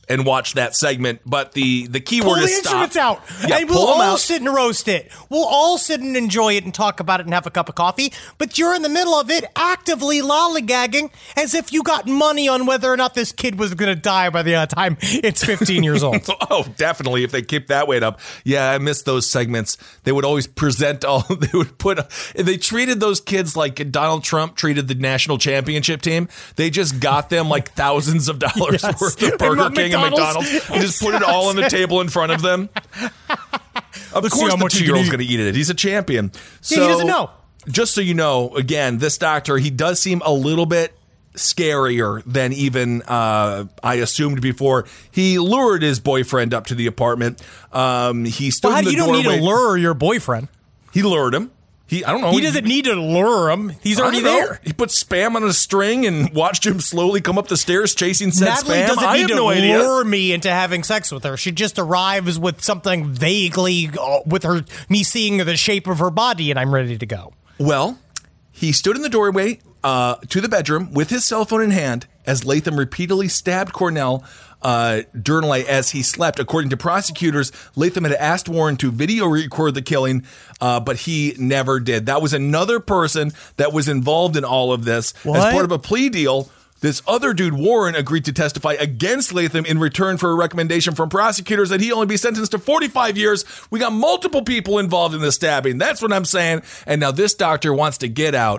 and watch that segment. But the, the key Pull word the is stop. instruments out. Yeah, and we'll pull 'em all out. sit and roast it. We'll all sit and enjoy it and talk about it and have a cup of coffee. But you're in the middle of it actively lollygagging as if you got money on whether or not this kid was going to die by the uh, time it's fifteen years old. Oh, definitely. If they keep that weight up. Yeah, I miss those segments. They would always present all, they would put, they treated those kids like Donald Trump treated the national championship team. They just got them like thousands of dollars Yes. worth of Burger And King and McDonald's. McDonald's and just put it all on the table in front of them. Of Let's see course, how the much you two year old's can going to eat it. He's a champion. So, Yeah, he doesn't know. Just so you know, again, this doctor, he does seem a little bit scarier than even uh, I assumed before. He lured his boyfriend up to the apartment. Um, he stood Well, how in do the you don't need doorway. to lure your boyfriend? He lured him. He, I don't know. He doesn't need to lure him. He's I already don't know. there. He put Spam on a string and watched him slowly come up the stairs chasing said Natalie Spam. doesn't I need have to no idea. lure me into having sex with her. She just arrives with something vaguely uh, with her, me seeing the shape of her body, and I'm ready to go. Well, he stood in the doorway uh, to the bedroom with his cell phone in hand as Latham repeatedly stabbed Cornell uh, Durnley as he slept. According to prosecutors, Latham had asked Warren to video record the killing, uh, but he never did. That was another person that was involved in all of this. What? As part of a plea deal, this other dude, Warren, agreed to testify against Latham in return for a recommendation from prosecutors that he only be sentenced to forty-five years. We got multiple people involved in this stabbing. That's what I'm saying. And now this doctor wants to get out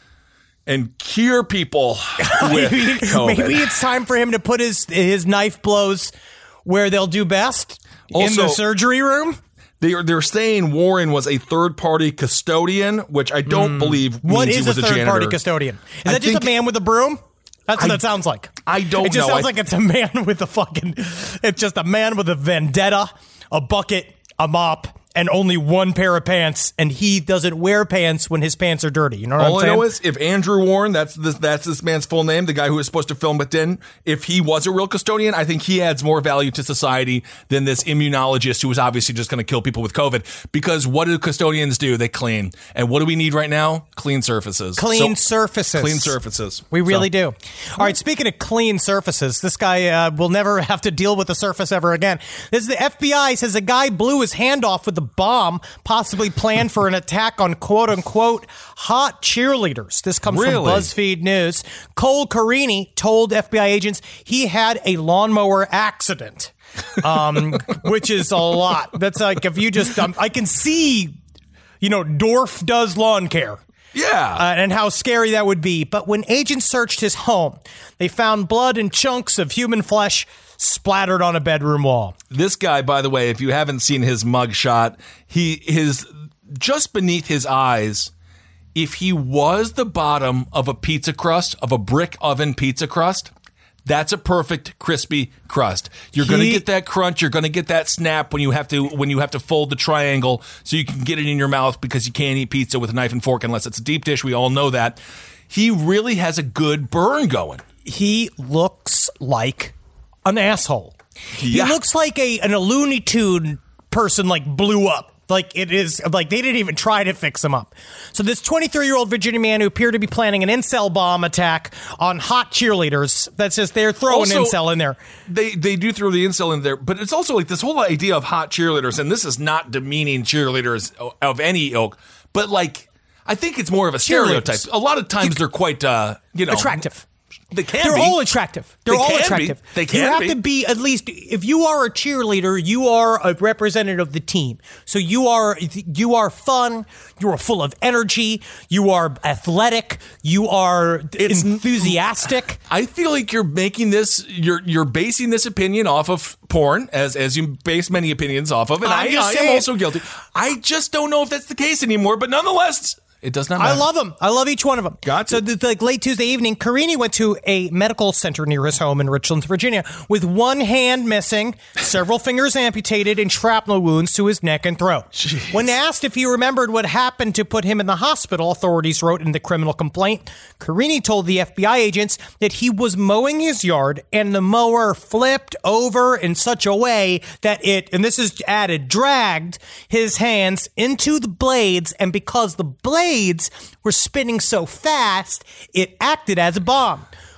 and cure people with maybe, COVID. maybe it's time for him to put his his knife blows where they'll do best, in Also- the surgery room. They are, they're saying Warren was a third-party custodian, which I don't believe means What he is a was a third janitor. party custodian? Is I that just think- a man with a broom? That's what I- that sounds like. I don't It just know. sounds I- like it's a man with a fucking. It's just a man with a vendetta, a bucket, a mop, and only one pair of pants, and he doesn't wear pants when his pants are dirty. You know what All I'm I saying? know is if Andrew Warren, that's this, that's this man's full name, the guy who was supposed to film it in, if he was a real custodian, I think he adds more value to society than this immunologist who was obviously just going to kill people with COVID. Because what do custodians do? They clean. And what do we need right now? Clean surfaces. Clean So- surfaces. Clean surfaces. We really So- do. All right, speaking of clean surfaces, this guy uh, will never have to deal with the surface ever again. This is the F B I says a guy blew his hand off with a bomb, possibly planned for an attack on quote-unquote hot cheerleaders. This comes Really? from BuzzFeed News. Cole Carini told F B I agents he had a lawnmower accident, um, which is a lot. That's like if you just, um, I can see, you know, Dorf does lawn care. Yeah. Uh, and how scary that would be. But when agents searched his home, they found blood and chunks of human flesh splattered on a bedroom wall. This guy, by the way, if you haven't seen his mugshot, he his just beneath his eyes, if he was the bottom of a pizza crust, of a brick oven pizza crust, that's a perfect crispy crust. You're going to He- get that crunch, you're going to get that snap when you have to when you have to fold the triangle so you can get it in your mouth because you can't eat pizza with a knife and fork unless it's a deep dish. We all know that. He really has a good burn going. He looks like an asshole. Yeah. He looks like a an a Looney Tune person like blew up. Like it is like they didn't even try to fix him up. So this twenty-three-year-old Virginia man who appeared to be planning an incel bomb attack on hot cheerleaders. That's just they're throwing Also, incel in there. They they do throw the incel in there, but it's also like this whole idea of hot cheerleaders, and this is not demeaning cheerleaders of any ilk, but like I think it's more of a stereotype. Cheerleaders. A lot of times they're quite uh, you know Attractive. They can They're be. all attractive. They're They all can be. attractive. They can You have be. to be at least if you are a cheerleader, you are a representative of the team. So you are you are fun. You are full of energy. You are athletic. You are It's- enthusiastic. I feel like you're making this, you're you're basing this opinion off of porn, as as you base many opinions off of, and I'm I, just I am saying. also guilty. I just don't know if that's the case anymore, but nonetheless, it does not matter. I love them. I love each one of them. Got so, to. the, like late Tuesday evening, Carini went to a medical center near his home in Richlands, Virginia, with one hand missing, several fingers amputated, and shrapnel wounds to his neck and throat. Jeez. When asked if he remembered what happened to put him in the hospital, authorities wrote in the criminal complaint. Carini told the F B I agents that he was mowing his yard and the mower flipped over in such a way that it, and this is added, dragged his hands into the blades, and because the blades were spinning so fast, it acted as a bomb.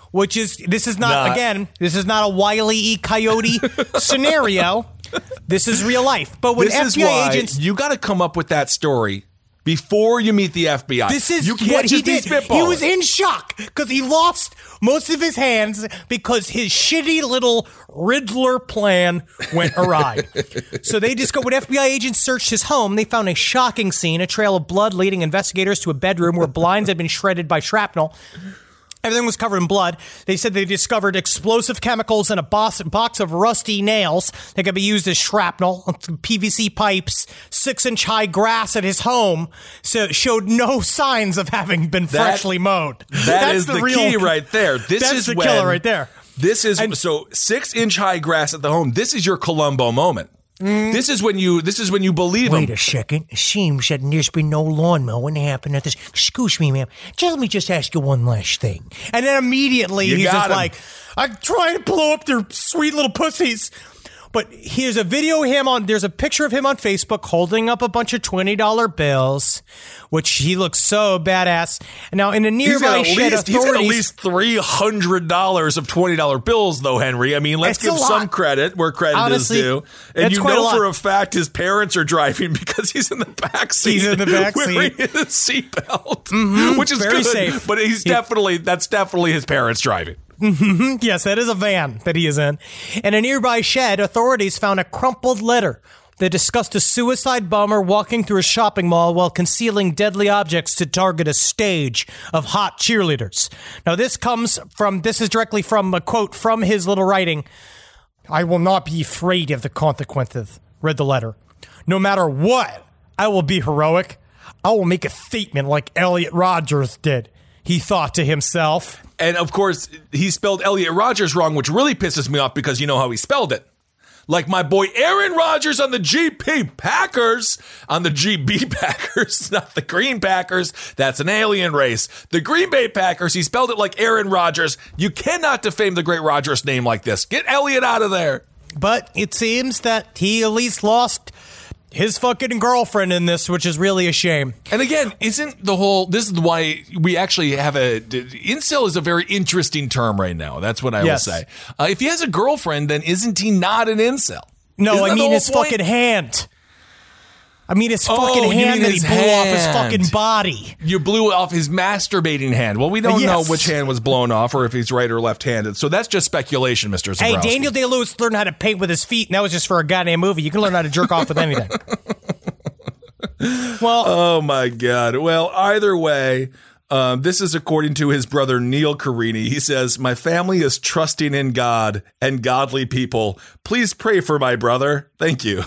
which is, this is not, Not. again, this is not a Wile E. Coyote scenario. This is real life. But when This F is B I why agents... you got to come up with that story before you meet the F B I. This is you can't what he just be did. spitballing. He was in shock because he lost most of his hands because his shitty little Riddler plan went awry. So they just go, when F B I agents searched his home, they found a shocking scene, a trail of blood leading investigators to a bedroom where blinds had been shredded by shrapnel. Everything was covered in blood. They said they discovered explosive chemicals in a box, box of rusty nails that could be used as shrapnel, P V C pipes, six-inch high grass at his home, so it showed no signs of having been That- freshly mowed. That That's is the, real, key right there. This that's is the when, killer right there. This is And- so six-inch high grass at the home. This is your Columbo moment. This is when you. This is when you believe Wait him. a second. It seems that there's been no lawn mowing happened at this. Excuse me, ma'am. Just let me just ask you one last thing. And then immediately You he's got just him. like, I'm trying to blow up their sweet little pussies. But here's a video of him on, there's a picture of him on Facebook holding up a bunch of twenty dollar bills, which he looks so badass. And now in a He's got nearby at shed, least, he's got at authorities... least three hundred dollars of twenty dollar bills, though, Henry. I mean, let's It's give a some lot. credit where credit Honestly, is due. And that's you quite a know lot. for a fact his parents are driving because he's in the back seat. He's in the back wearing seat. his seatbelt, mm-hmm, which is very good. safe. But he's He- definitely, that's definitely his parents driving. Yes, that is a van that he is in. In a nearby shed, authorities found a crumpled letter that discussed a suicide bomber walking through a shopping mall while concealing deadly objects to target a stage of hot cheerleaders. Now, this comes from, this is directly from a quote from his little writing. I will not be afraid of the consequences, read the letter. No matter what, I will be heroic. I will make a statement like Elliot Rodgers did, he thought to himself. And of course, he spelled Elliot Rodgers wrong, which really pisses me off because you know how he spelled it. Like my boy Aaron Rodgers on the G P Packers, on the G B Packers, not the Green Packers. That's an alien race. The Green Bay Packers, he spelled it like Aaron Rodgers. You cannot defame the great Rodgers name like this. Get Elliot out of there. But it seems that he at least lost his fucking girlfriend in this, which is really a shame. And again, isn't the whole, this is why we actually have a, incel is a very interesting term right now. That's what I Yes. will say. Uh, if he has a girlfriend, then isn't he not an incel? No, Isn't I that the mean whole his point? fucking hand. I mean his Oh, fucking you hand mean that he his blew off his hand. fucking body. You blew off his masturbating hand. Well, we don't Yes. know which hand was blown off or if he's right or left-handed. So that's just speculation, Mister Hey, Zabrowski. Daniel Day-Lewis learned how to paint with his feet, and that was just for a goddamn movie. You can learn how to jerk off with anything. Well, Oh, my God. Well, either way, um, this is according to his brother Neil Carini. He says, my family is trusting in God and godly people. Please pray for my brother. Thank you.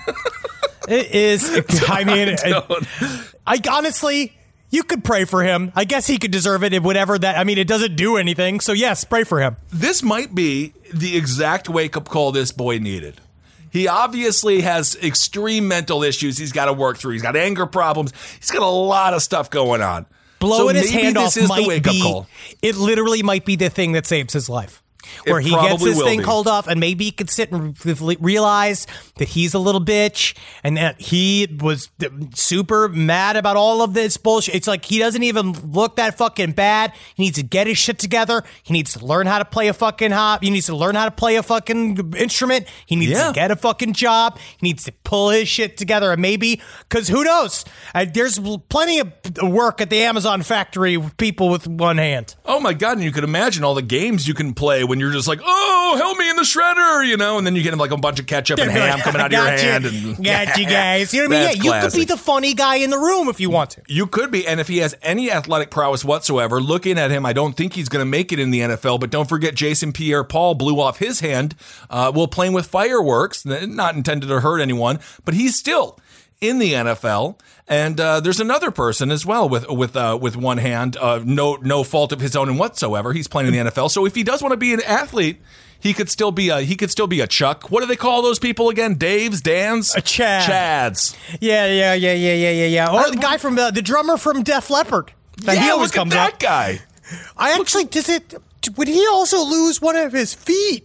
it is. I mean, Don't. I honestly, you could pray for him. I guess he could deserve it. Whatever that. I mean, it doesn't do anything. So yes, pray for him. This might be the exact wake-up call this boy needed. He obviously has extreme mental issues he's got to work through. He's got anger problems. He's got a lot of stuff going on. Blowing so his maybe hand this off is might the wake-up be. call. It literally might be the thing that saves his life. It Where he gets probably this will thing be. called off, and maybe he could sit and re- realize that he's a little bitch, and that he was super mad about all of this bullshit. It's like he doesn't even look that fucking bad. He needs to get his shit together. He needs to learn how to play a fucking hop. He needs to learn how to play a fucking instrument. He needs Yeah. to get a fucking job. He needs to pull his shit together, and maybe because who knows? Uh, there's plenty of work at the Amazon factory with people with one hand. Oh my God, and you can imagine all the games you can play when you're just like, oh, help me in the shredder, you know, and then you get like a bunch of ketchup and ham coming out of your Got you. hand. And Got you guys. You know what I mean? That's Yeah, you could be classic. the funny guy in the room if you want to. You could be, and if he has any athletic prowess whatsoever, looking at him, I don't think he's going to make it in the N F L, but don't forget Jason Pierre-Paul blew off his hand uh, while playing with fireworks, not intended to hurt anyone, but he's still in the N F L. And uh, there's another person as well with with uh, with one hand, uh, no no fault of his own whatsoever. He's playing in the N F L, so if he does want to be an athlete, he could still be a he could still be a Chuck. What do they call those people again? Daves, Dans, A Chad. Chads. Yeah, yeah, yeah, yeah, yeah, yeah, yeah. Or the guy from uh, the drummer from Def Leppard. That Yeah, he always look at comes that up. guy. I actually does it. Would he also lose one of his feet?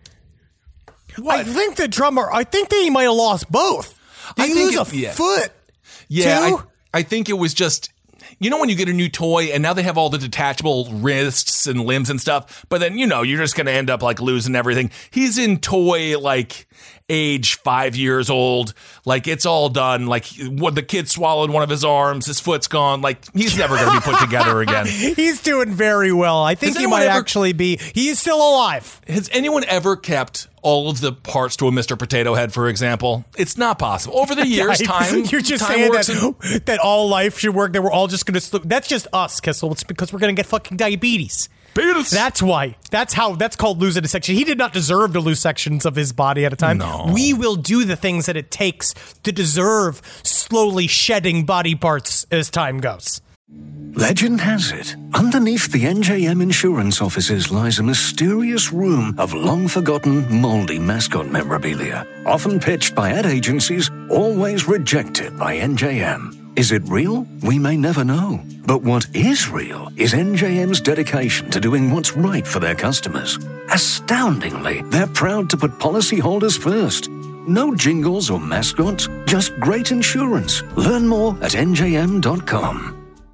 What? I think the drummer. I think that he might have lost both. Did I he think lose it- a yeah. foot? Yeah, too? I, I think it was just you know when you get a new toy and now they have all the detachable wrists and limbs and stuff, but then, you know, you're just going to end up like losing everything. He's in toy like age five years old. Like it's all done. Like when the kid swallowed one of his arms, his foot's gone. Like he's never going to be put together again. He's doing very well. I think Has he might ever, actually be. He's still alive. Has anyone ever kept all of the parts to a Mister Potato Head, for example? It's not possible. Over the years, time You're just time saying works that, in- that all life should work, that we're all just going to... That's just us, Kissel. It's because we're going to get fucking diabetes. Penis. That's why. That's how. That's called losing a section. He did not deserve to lose sections of his body at a time. No. We will do the things that it takes to deserve slowly shedding body parts as time goes. Legend has it, underneath the N J M insurance offices lies a mysterious room of long-forgotten, moldy mascot memorabilia, often pitched by ad agencies, always rejected by N J M. Is it real? We may never know. But what is real is N J M's dedication to doing what's right for their customers. Astoundingly, they're proud to put policyholders first. No jingles or mascots, just great insurance. Learn more at N J M dot com.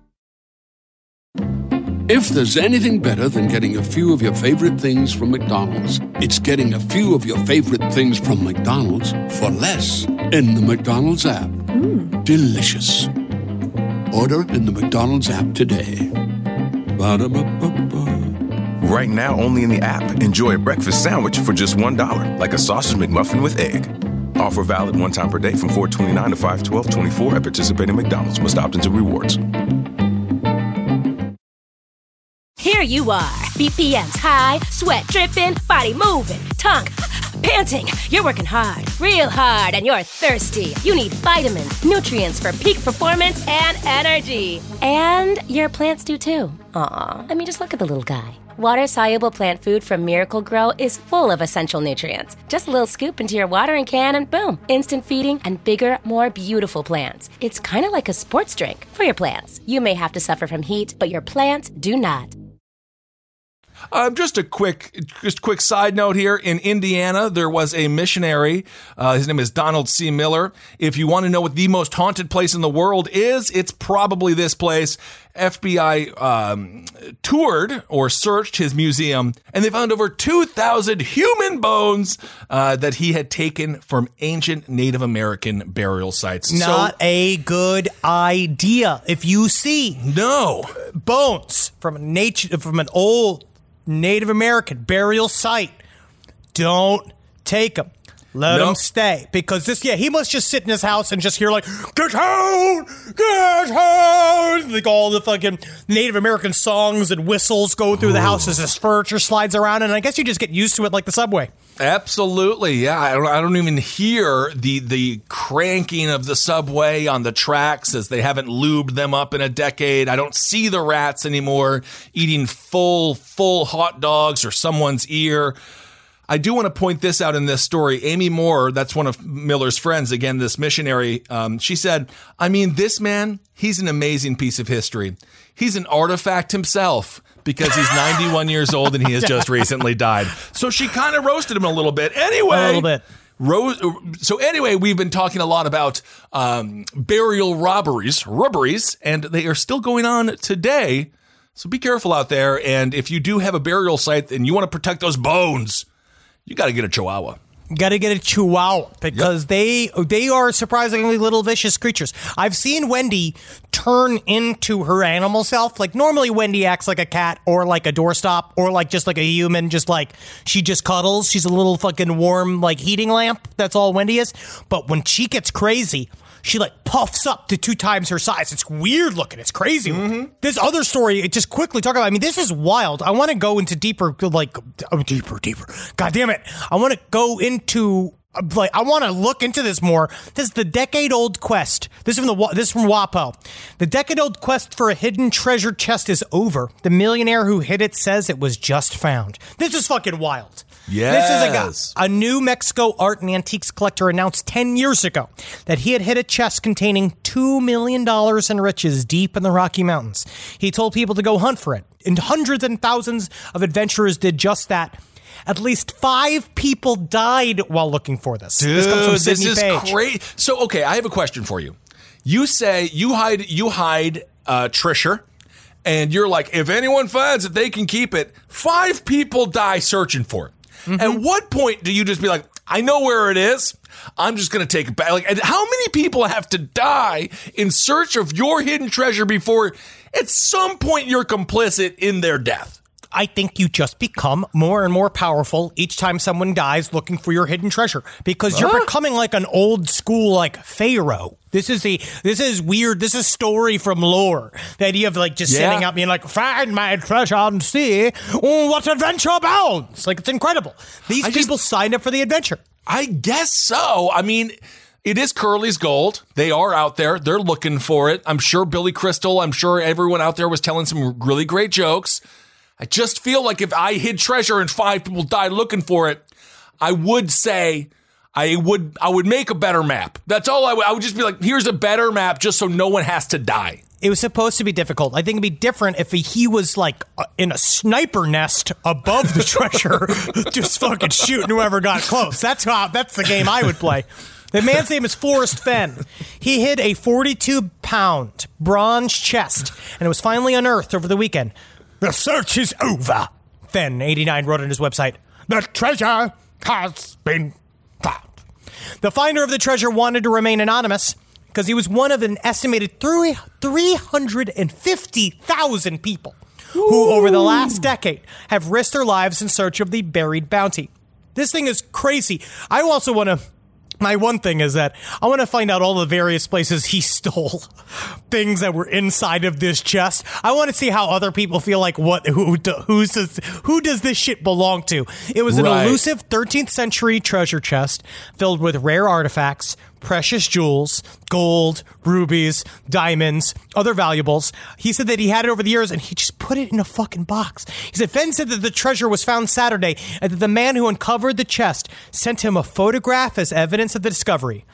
If there's anything better than getting a few of your favorite things from McDonald's, it's getting a few of your favorite things from McDonald's for less in the McDonald's app. Mm. Delicious. Order in the McDonald's app today. Ba-da-ba-ba-ba. Right now, only in the app, enjoy a breakfast sandwich for just one dollar, like a sausage McMuffin with egg. Offer valid one time per day from four twenty-nine to five twelve twenty-four at participating McDonald's. Must opt into rewards. Here you are, B P Ms high, sweat dripping, body moving, tongue panting. You're working hard, real hard, and you're thirsty. You need vitamins, nutrients for peak performance and energy. And your plants do too. Aw, I mean, just look at the little guy. Water-soluble plant food from Miracle Grow is full of essential nutrients. Just a little scoop into your watering can and boom, instant feeding and bigger, more beautiful plants. It's kind of like a sports drink for your plants. You may have to suffer from heat, but your plants do not. Um, just a quick, just a quick side note here. In Indiana, there was a missionary. Uh, his name is Donald C. Miller. If you want to know what the most haunted place in the world is, it's probably this place. F B I um, toured or searched his museum, and they found over two thousand human bones uh, that he had taken from ancient Native American burial sites. Not so, a good idea. If you see no bones from a nature from an old Native American burial site, don't take them. Let nope. him stay. Because this, yeah, he must just sit in his house and just hear like, get out, get out. Like all the fucking Native American songs and whistles go through Ooh. the house as his furniture slides around. And I guess you just get used to it like the subway. Absolutely, yeah. I don't, I don't even hear the the cranking of the subway on the tracks as they haven't lubed them up in a decade. I don't see the rats anymore eating full, full hot dogs or someone's ear. I do want to point this out in this story. Amy Moore, that's one of Miller's friends, again, this missionary, um, she said, I mean, this man, he's an amazing piece of history. He's an artifact himself because he's ninety-one years old and he has just recently died. So she kind of roasted him a little bit. Anyway. A little bit. Ro- so anyway, we've been talking a lot about um, burial robberies, robberies, and they are still going on today. So be careful out there. And if you do have a burial site and you want to protect those bones, you got to get a Chihuahua. Got to get a Chihuahua because yep. they they are surprisingly little vicious creatures. I've seen Wendy turn into her animal self. Like normally Wendy acts like a cat or like a doorstop or like just like a human, just like she just cuddles. She's a little fucking warm like heating lamp. That's all Wendy is. But when she gets crazy, she like puffs up to two times her size. It's weird looking. It's crazy. Mm-hmm. This other story, it just quickly talk about, I mean, this is wild. I want to go into deeper, like, oh, deeper, deeper. God damn it. I want to go into, like, I want to look into this more. This is the decade-old quest. This is from the this is from WAPO. The decade-old quest for a hidden treasure chest is over. The millionaire who hid it says it was just found. This is fucking wild. Yes. This is a guy. A New Mexico art and antiques collector announced ten years ago that he had hid a chest containing two million dollars in riches deep in the Rocky Mountains. He told people to go hunt for it, and hundreds and thousands of adventurers did just that. At least five people died while looking for this. Dude, this comes from Sydney this is Page. great. So, okay, I have a question for you. You say you hide you hide uh, treasure, and you're like, if anyone finds it, they can keep it. Five people die searching for it. Mm-hmm. At what point do you just be like, I know where it is. I'm just going to take it back. Like, and how many people have to die in search of your hidden treasure before at some point you're complicit in their death? I think you just become more and more powerful each time someone dies looking for your hidden treasure because you're huh? becoming like an old school like pharaoh. This is a this is weird. This is story from lore. The idea of like just yeah. sitting out being like, find my treasure and see what adventure abounds. Like, it's incredible. These I people just, signed up for the adventure. I guess so. I mean, it is Curly's gold. They are out there. They're looking for it. I'm sure Billy Crystal, I'm sure everyone out there was telling some really great jokes. I just feel like if I hid treasure and five people died looking for it, I would say I would I would make a better map. That's all I would. I would just be like, here's a better map just so no one has to die. It was supposed to be difficult. I think it'd be different if he, he was like uh, in a sniper nest above the treasure, just fucking shooting whoever got close. That's how, that's the game I would play. The man's name is Forrest Fenn. He hid a forty-two pound bronze chest, and it was finally unearthed over the weekend. The search is over, Fenn, eighty-nine, wrote on his website. The treasure has been found. The finder of the treasure wanted to remain anonymous because he was one of an estimated three hundred fifty thousand people Ooh. who, over the last decade, have risked their lives in search of the buried bounty. This thing is crazy. I also want to... My one thing is that I want to find out all the various places he stole things that were inside of this chest. I want to see how other people feel like what who who's this, who does this shit belong to? It was an right. elusive thirteenth century treasure chest filled with rare artifacts, precious jewels, gold, rubies, diamonds, other valuables. He said that he had it over the years and he just put it in a fucking box. He said Fenn said that the treasure was found Saturday and that the man who uncovered the chest sent him a photograph as evidence of the discovery.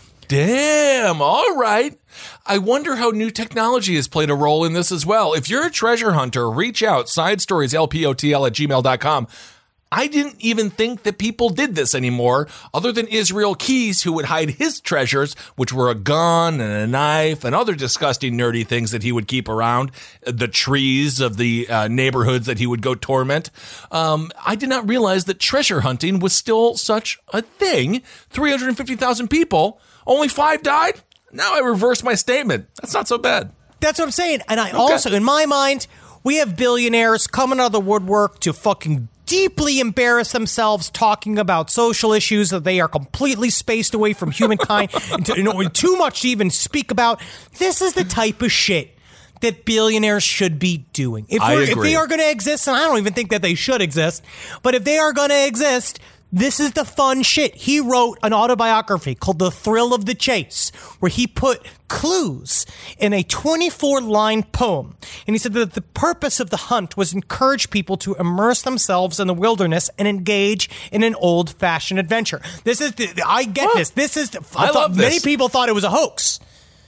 Damn, all right. I wonder how new technology has played a role in this as well. If you're a treasure hunter, reach out, side stories L P O T L at gmail dot com. I didn't even think that people did this anymore, other than Israel Keys, who would hide his treasures, which were a gun and a knife and other disgusting, nerdy things that he would keep around, the trees of the uh, neighborhoods that he would go torment. Um, I did not realize that treasure hunting was still such a thing. three hundred fifty thousand people, only five died? Now I reverse my statement. That's not so bad. That's what I'm saying. And I okay. also, in my mind, we have billionaires coming out of the woodwork to fucking deeply embarrass themselves talking about social issues that they are completely spaced away from humankind and to, you know, too much to even speak about. This is the type of shit that billionaires should be doing. If, I we're, agree. if they are going to exist, and I don't even think that they should exist, but if they are going to exist, this is the fun shit. He wrote an autobiography called The Thrill of the Chase, where he put clues in a twenty-four line poem. And he said that the purpose of the hunt was encourage people to immerse themselves in the wilderness and engage in an old-fashioned adventure. This is, the, I get what? this. This is, the, I, I love this. Many people thought it was a hoax.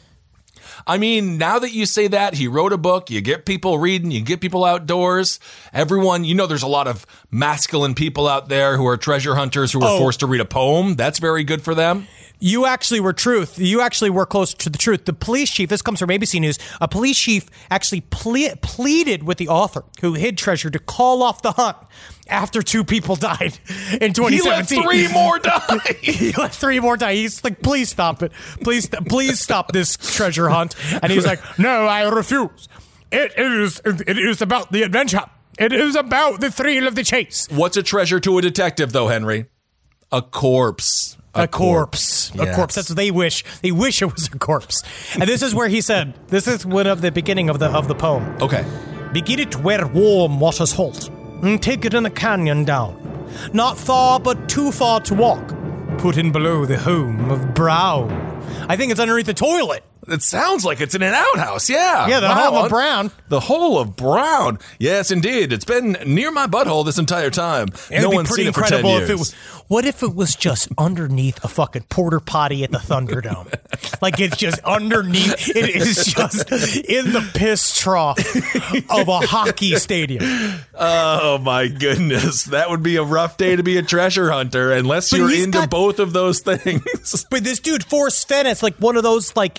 I mean, now that you say that, he wrote a book, you get people reading, you get people outdoors. Everyone, you know, there's a lot of masculine people out there who are treasure hunters who were oh. forced to read a poem. That's very good for them. You actually were truth. You actually were close to the truth. The police chief, this comes from A B C News, a police chief actually ple- pleaded with the author who hid treasure to call off the hunt after two people died in twenty seventeen. He let three more die. He let three more die. He's like, please stop it. Please, please stop this treasure hunt. And he's like, no, I refuse. It is, it is about the adventure. It is about the thrill of the chase. What's a treasure to a detective, though, Henry? A corpse. A, a corpse. corpse. Yes. A corpse. That's what they wish. They wish it was a corpse. And this is where he said, this is one of the beginning of the of the poem. Okay. Begin it where warm waters halt, and take it in the canyon down. Not far, but too far to walk. Put in below the home of Brown. I think it's underneath the toilet. It sounds like it's in an outhouse, yeah. Yeah, the wow. hole of Brown. The hole of Brown. Yes, indeed. It's been near my butthole this entire time. It'd no be one's pretty seen it for incredible ten years. if it was. What if it was just underneath a fucking porta potty at the Thunderdome? Like it's just underneath. It is just in the piss trough of a hockey stadium. Oh my goodness, that would be a rough day to be a treasure hunter unless but you're into got, both of those things. But this dude, Forrest Fenn, it's like one of those. Like he has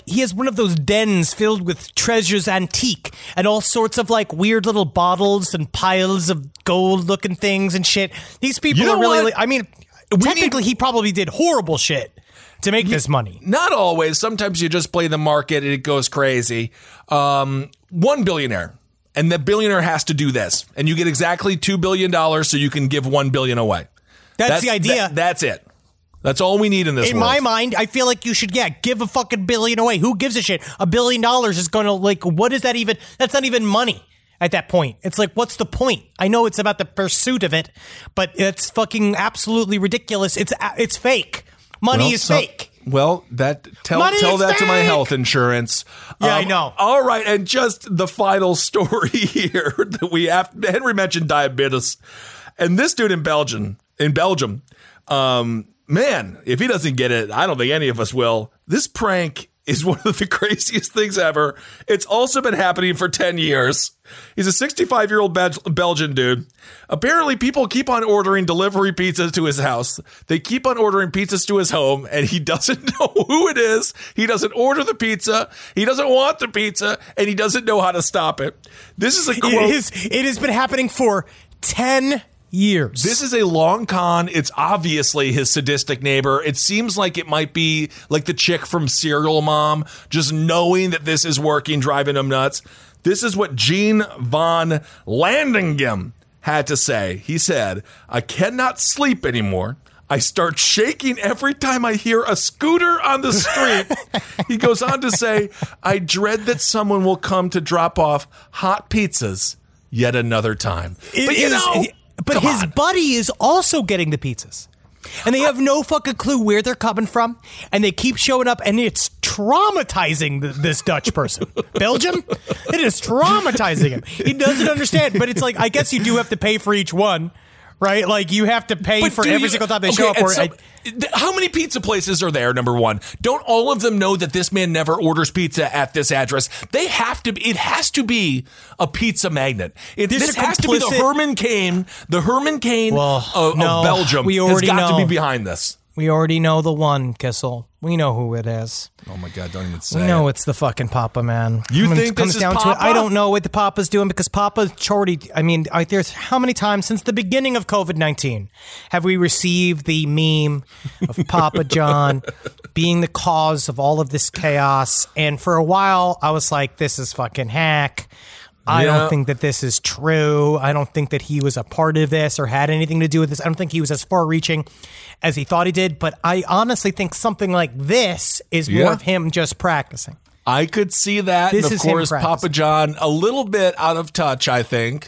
one of those dens filled with treasures antique and all sorts of like weird little bottles and piles of gold looking things and shit. These people You know are really, what? I mean, We technically need- he probably did horrible shit to make this money. Not always. Sometimes you just play the market and it goes crazy. Um, one billionaire. And the billionaire has to do this. And you get exactly two billion dollars so you can give one billion dollars away. That's, the idea. that- that's it. That's all we need in this In world. my mind, I feel like you should, yeah, give a fucking billion away. Who gives a shit? A billion dollars is going to, like, what is that even? That's not even money at that point. It's like, what's the point? I know it's about the pursuit of it, but it's fucking absolutely ridiculous. It's it's fake. Money Well, is so- fake. Well, that tell Money tell is that to my fake! health insurance. Yeah, I know. All right, and just the final story here that we have. Henry mentioned diabetes, and this dude in Belgium, in Belgium, um, man, if he doesn't get it, I don't think any of us will. This prank is one of the craziest things ever. It's also been happening for ten years. He's a sixty-five-year-old Bel- Belgian dude. Apparently, people keep on ordering delivery pizzas to his house. They keep on ordering pizzas to his home, and he doesn't know who it is. He doesn't order the pizza. He doesn't want the pizza, and he doesn't know how to stop it. This is a quote. It, is, it has been happening for ten years. This is a long con. It's obviously his sadistic neighbor. It seems like it might be like the chick from Serial Mom, just knowing that this is working, driving him nuts. This is what Gene von Landingem had to say. He said, "I cannot sleep anymore. I start shaking every time I hear a scooter on the street." He goes on to say, "I dread that someone will come to drop off hot pizzas yet another time." It but you is- know, but come his on. buddy is also getting the pizzas. And they have no fucking clue where they're coming from. And they keep showing up, and it's traumatizing th- this Dutch person. Belgium? It is traumatizing him. He doesn't understand. But it's like, I guess you do have to pay for each one, right? Like, you have to pay But for do every you- single time they okay, show up. and Or so- I- th- how many pizza places are there, number one? Don't all of them know that this man never orders pizza at this address? They have to be, it has to be a pizza magnet. It, There's this a has to be the complicit- Herman Cain, the Herman Cain Well, of, no, of Belgium we has already got to know. be behind this. we already know the one, Kissel. We know who it is. Oh my God, don't even say We know it. it's the fucking Papa, man. You When it think this comes is down to it, Papa? I don't know what the Papa's doing because Papa's already. I mean, I, there's how many times since the beginning of COVID nineteen have we received the meme of Papa John being the cause of all of this chaos? And for a while, I was like, "This is fucking hack." I Yeah. don't think that this is true. I don't think that he was a part of this or had anything to do with this. I don't think he was as far reaching as he thought he did. But I honestly think something like this is more Yeah. of him just practicing. I could see that. This and of is him course, Papa practicing. John, a little bit out of touch, I think.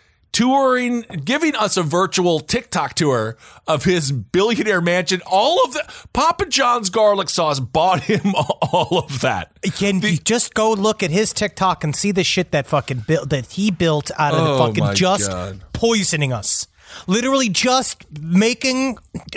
Touring, giving us a virtual TikTok tour of his billionaire mansion. All of the Papa John's garlic sauce bought him all of that. Can you just go look at his TikTok and see the shit that fucking built that he built out of Oh, the fucking my just God. poisoning us, literally just making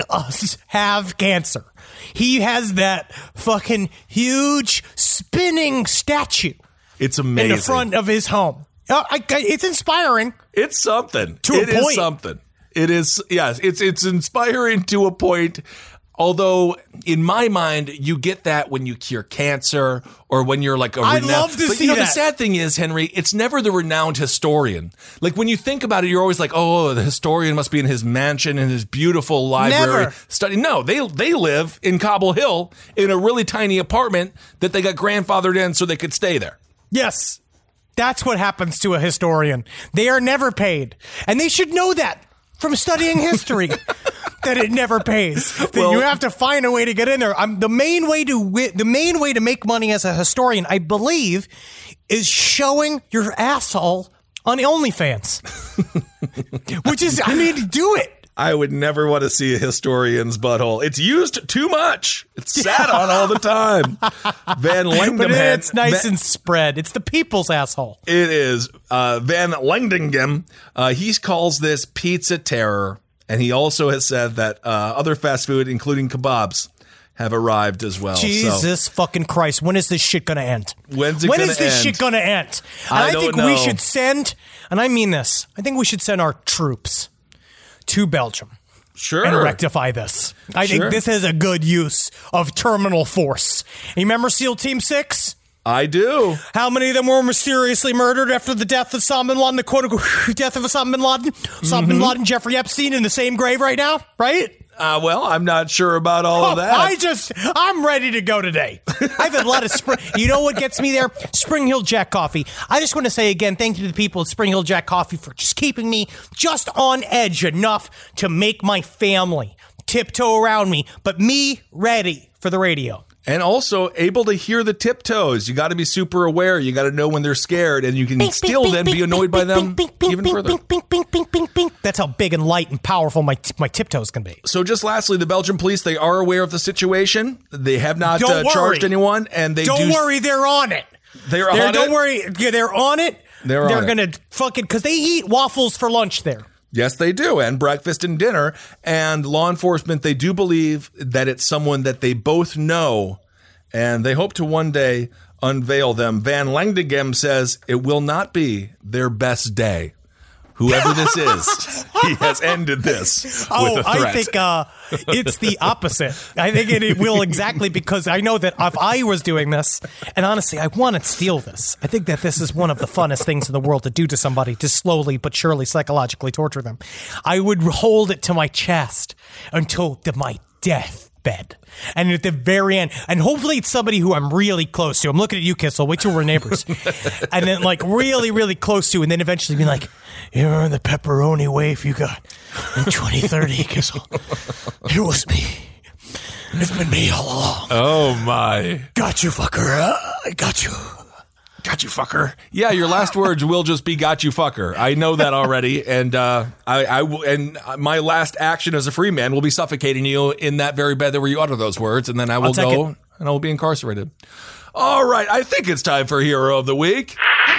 us have cancer. He has that fucking huge spinning statue It's amazing. in the front of his home. Uh, I, I- it's inspiring. It's something. To a It is point. something. It is, yes, it's it's inspiring to a point. Although, in my mind, you get that when you cure cancer or when you're like a I'd renowned. love to but see you know, the that. sad thing is, Henry, it's never the renowned historian. Like when you think about it, you're always like, oh, the historian must be in his mansion in his beautiful library Never. studying. No, they they live in Cobble Hill in a really tiny apartment that they got grandfathered in so they could stay there. Yes. That's what happens to a historian. They are never paid. And they should know that from studying history, that it never pays. That Well- you have to find a way to get in there. I'm, the main way to wi- the main way to make money as a historian, I believe, is showing your asshole on OnlyFans. Which is, I mean, do it. I would never want to see a historian's butthole. It's used too much. It's sat on all the time. Van Langdam. But it's nice Van- and spread. It's the people's asshole. It is. Uh, Van Langdingem, uh, he calls this pizza terror. And he also has said that uh, other fast food, including kebabs, have arrived as well. Jesus So, fucking Christ. When is this shit going to end? When's it When gonna is this end? shit going to end? And I I, don't think know. we should send, and I mean this, I think we should send our troops to Belgium sure. and rectify this. I Sure. think this is a good use of terminal force. You remember SEAL Team six? I do. How many of them were mysteriously murdered after the death of Osama bin Laden, the quote-unquote death of Osama bin Laden? Osama mm-hmm. bin Laden, Jeffrey Epstein in the same grave right now, right? Uh, well, I'm not sure about all oh, of that. I just, I'm ready to go today. I've had a lot of spring. You know what gets me there? Spring Hill Jack Coffee. I just want to say again, thank you to the people at Spring Hill Jack Coffee for just keeping me just on edge enough to make my family tiptoe around me, but me ready for the radio. And also able to hear the tiptoes. You got to be super aware. You got to know when they're scared, and you can bing, still bing, then bing, be annoyed bing, by them bing, bing, even bing, further. Bing, bing, bing, bing, bing, bing. That's how big and light and powerful my my tiptoes can be. So just lastly, the Belgian police, they are aware of the situation. They have not uh, charged anyone, and they don't do worry, they're on it. They're, they're on don't it. Don't worry, yeah, they're on it. They're, they're on gonna it. fucking because they eat waffles for lunch there. Yes, they do, and breakfast and dinner. And law enforcement, they do believe that it's someone that they both know. And they hope to one day unveil them. Van Langdegem says it will not be their best day. Whoever this is, he has ended this oh, with a threat. I think uh, it's the opposite. I think it, it will exactly because I know that if I was doing this, and honestly, I want to steal this. I think that this is one of the funnest things in the world to do to somebody, to slowly but surely psychologically torture them. I would hold it to my chest until the, my death. Bed. And at the very end, and hopefully it's somebody who I'm really close to. I'm looking at you, Kissel. Wait till we're neighbors. And then like really, really close to, and then eventually be like, you remember the pepperoni wave you got in twenty thirty, Kissel? It was me. It's been me all along. Oh my. Got you, fucker. I got you. Got you, fucker. Yeah, your last words will just be "got you, fucker." I know that already, and uh, I, I w- and my last action as a free man will be suffocating you in that very bed where you utter those words, and then I will go it. and I will be incarcerated. All right, I think it's time for Hero of the Week.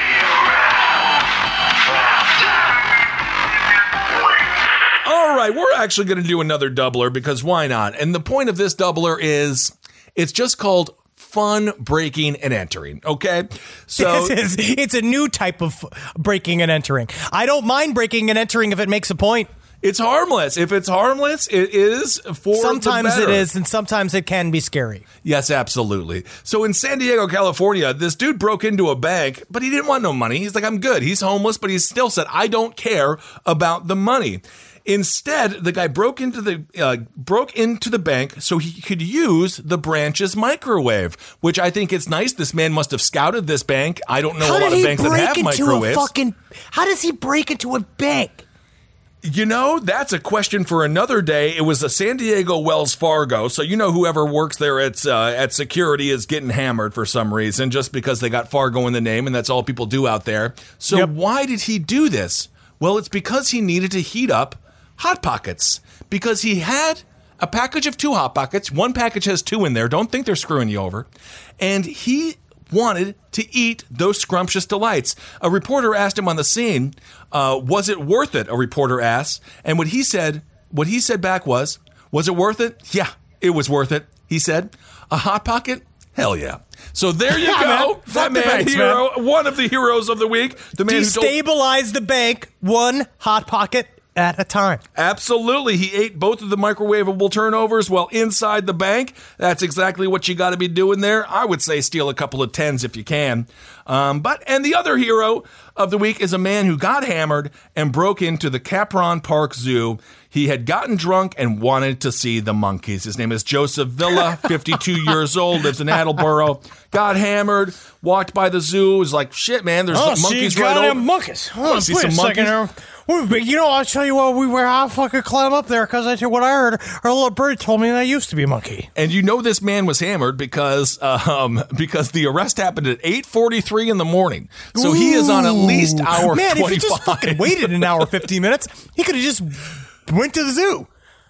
All right, we're actually going to do another doubler because why not? And the point of this doubler is it's just called fun breaking and entering, okay? So this is, it's a new type of breaking and entering. I don't mind breaking and entering if it makes a point. It's harmless. If it's harmless, it is for Sometimes the better. it is, and sometimes it can be scary. Yes, absolutely. So in San Diego, California, this dude broke into a bank, but he didn't want no money. He's like, I'm good. He's homeless, but he still said, I don't care about the money. Instead, the guy broke into the uh, broke into the bank so he could use the branch's microwave, which I think it's nice. This man must have scouted this bank. I don't know how a lot of banks that have into microwaves. A fucking, how does he break into a bank? You know, that's a question for another day. It was a San Diego Wells Fargo, so you know whoever works there at uh, at security is getting hammered for some reason, just because they got Fargo in the name, and that's all people do out there. So yep. Why did he do this? Well, it's because he needed to heat up Hot Pockets, because he had a package of two Hot Pockets. One package has two in there. Don't think they're screwing you over. And he wanted to eat those scrumptious delights. A reporter asked him on the scene, uh, was it worth it? A reporter asked. And what he said, what he said back was, was it worth it? Yeah, it was worth it. He said, a Hot Pocket? Hell yeah. So there you yeah, go. Man. That man, banks, hero, man. One of the heroes of the week. The man Destabilize who told- the bank, one Hot Pocket at a time. Absolutely. He ate both of the microwavable turnovers while inside the bank. That's exactly what you got to be doing there. I would say steal a couple of tens if you can. Um, but and the other hero of the week is a man who got hammered and broke into the Capron Park Zoo. He had gotten drunk and wanted to see the monkeys. His name is Joseph Villa, fifty-two years old, lives in Attleboro. Got hammered, walked by the zoo, was like, shit, man, there's oh, monkeys see, right over. monkeys. I want to see some monkeys. You know, I'll tell you what, we were, I'll fucking climb up there because I what I heard, our little bird told me that I used to be a monkey. And you know this man was hammered because um, because the arrest happened at eight forty-three in the morning. So Ooh. He is on at least hour man, twenty-five. Man, if he just fucking waited an hour, fifteen minutes, he could have just went to the zoo.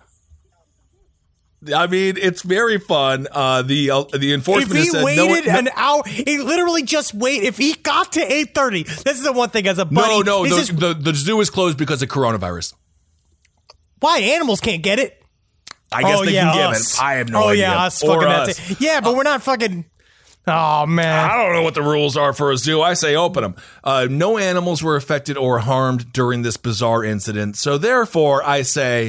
I mean, it's very fun. Uh, the uh, the enforcement if he said waited no, no, an hour, he literally just wait. If he got to eight thirty, this is the one thing as a buddy. No, no, the, just, the the zoo is closed because of coronavirus. Why animals can't get it? I guess oh, they yeah, can us. give it. I have no oh, idea. Oh yeah, us or fucking us. That's it. Yeah, but uh, we're not fucking. Oh man, I don't know what the rules are for a zoo. I say open them. Uh, no animals were affected or harmed during this bizarre incident. So therefore, I say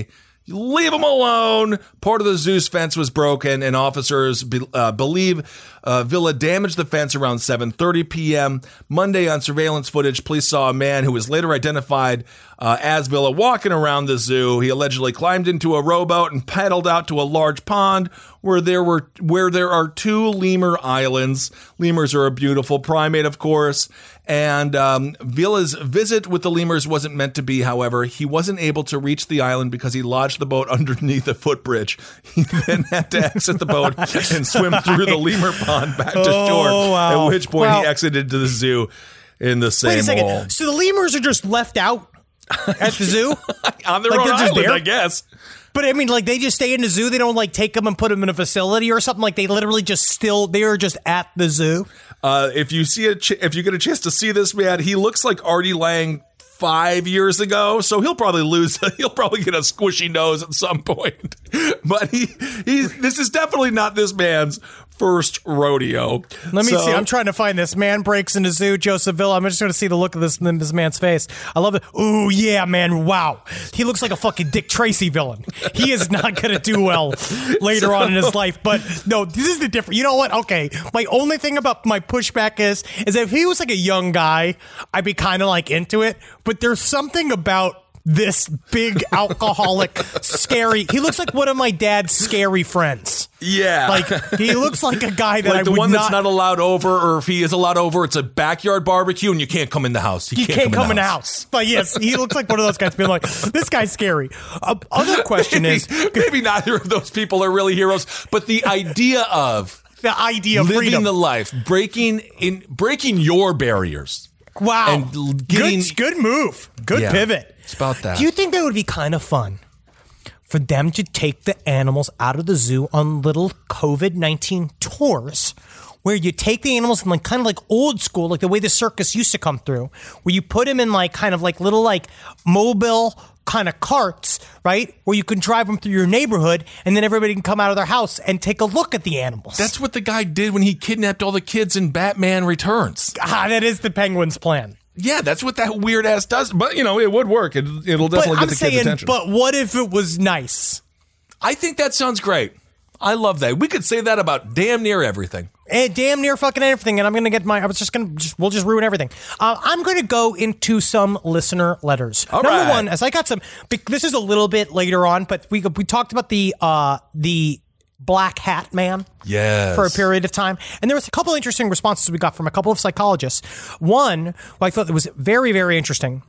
leave him alone. Part of the zoo's fence was broken, and officers be, uh, believe uh, Villa damaged the fence around seven thirty p.m. Monday, on surveillance footage, police saw a man who was later identified uh, as Villa walking around the zoo. He allegedly climbed into a rowboat and paddled out to a large pond where there were where there are two lemur islands. Lemurs are a beautiful primate, of course. And um, Villa's visit with the lemurs wasn't meant to be, however. He wasn't able to reach the island because he lodged the boat underneath a footbridge. He then had to exit the boat and swim through the lemur pond back to Oh, shore, wow. at which point Wow. he exited to the zoo in the same Wait a second. hole. So the lemurs are just left out at the zoo? On their Like, own they're just island, there? I guess. But I mean, like, they just stay in the zoo. They don't like take them and put them in a facility or something. Like, they literally just still, they are just at the zoo. Uh, if you see a, ch- if you get a chance to see this man, he looks like Artie Lang five years ago. So he'll probably lose. He'll probably get a squishy nose at some point. But he, he's. This is definitely not this man's first rodeo. Let me So- see. I'm trying to find this. Man breaks into zoo, Joseph Villa. I'm just going to see the look of this this man's face. I love it. Ooh, yeah, man. Wow. He looks like a fucking Dick Tracy villain. He is not going to do well later on in his life. But no, this is the difference. You know what? Okay. My only thing about my pushback is, is that if he was like a young guy, I'd be kind of like into it. But there's something about this big alcoholic, scary. He looks like one of my dad's scary friends. Yeah. Like, he looks like a guy that like I the would one not, that's not allowed over, or if he is allowed over, it's a backyard barbecue and you can't come in the house. You can't, come in the house. But yes, he looks like one of those guys being like, this guy's scary. Uh, other question maybe, is, maybe neither of those people are really heroes, but the idea of the idea of living freedom. the life, breaking in, breaking your barriers. Wow. And getting, good, good move. Good Yeah, pivot. It's about that. Do you think that would be kind of fun for them to take the animals out of the zoo on little COVID nineteen tours where you take the animals and like kind of like old school, like the way the circus used to come through, where you put them in like kind of like little like mobile kind of carts, right? Where you can drive them through your neighborhood and then everybody can come out of their house and take a look at the animals. That's what the guy did when he kidnapped all the kids in Batman Returns. Ah, that is the Penguin's plan. Yeah, that's what that weird ass does. But, you know, it would work. It, it'll definitely But get I'm the saying, kids' attention. but what if it was nice? I think that sounds great. I love that. We could say that about damn near everything. And damn near fucking everything. And I'm going to get my, I was just going to, just, we'll just ruin everything. Uh, I'm going to go into some listener letters. All Number right. one, as I got some, this is a little bit later on, but we we talked about the, uh, the Black Hat Man. Yes. For a period of time. And there was a couple interesting responses we got from a couple of psychologists. One, who I thought that was very, very interesting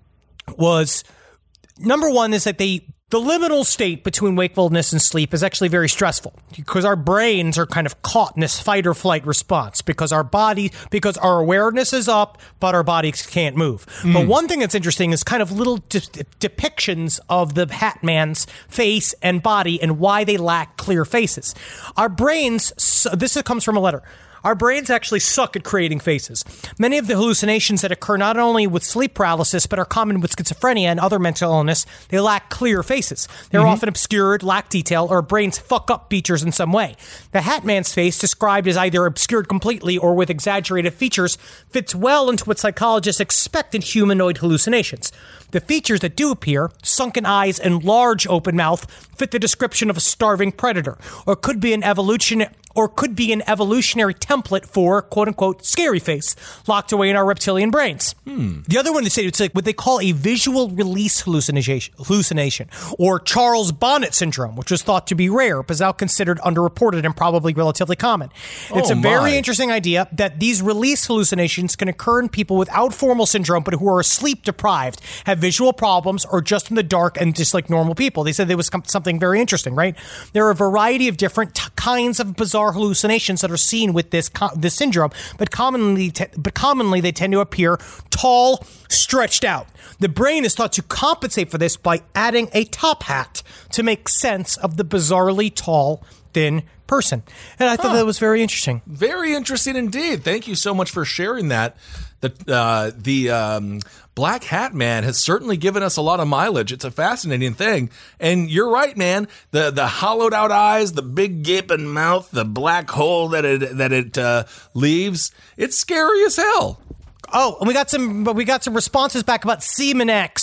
was, number one is that they, the liminal state between wakefulness and sleep is actually very stressful because our brains are kind of caught in this fight or flight response because our body, because our awareness is up, but our bodies can't move. Mm. But one thing that's interesting is kind of little de- depictions of the Hat Man's face and body and why they lack clear faces. Our brains, so this comes from a letter. Our brains actually suck at creating faces. Many of the hallucinations that occur not only with sleep paralysis, but are common with schizophrenia and other mental illness, they lack clear faces. They're mm-hmm. often obscured, lack detail, or brains fuck up features in some way. The Hat Man's face, described as either obscured completely or with exaggerated features, fits well into what psychologists expect in humanoid hallucinations. The features that do appear, sunken eyes and large open mouth, fit the description of a starving predator, or could be an evolution, or could be an evolutionary template for "quote unquote" scary face, locked away in our reptilian brains. Hmm. The other one they say it's like what they call a visual release hallucination, hallucination, or Charles Bonnet syndrome, which was thought to be rare, but is now considered underreported and probably relatively common. It's oh a very my. interesting idea that these release hallucinations can occur in people without formal syndrome, but who are sleep deprived, have visual problems, or just in the dark and just like normal people. They said there was something very interesting, right? There are a variety of different t- kinds of bizarre hallucinations that are seen with this co- this syndrome, but commonly te- but commonly they tend to appear tall, stretched out. The brain is thought to compensate for this by adding a top hat to make sense of the bizarrely tall, thin person. And I thought huh. that was very interesting. Very interesting indeed. Thank you so much for sharing that. The uh, the um, Black Hat Man has certainly given us a lot of mileage. It's a fascinating thing. And you're right, man. The the hollowed out eyes, the big gaping mouth, the black hole that it that it uh, leaves. It's scary as hell. Oh, and we got some, but we got some responses back about Semen X,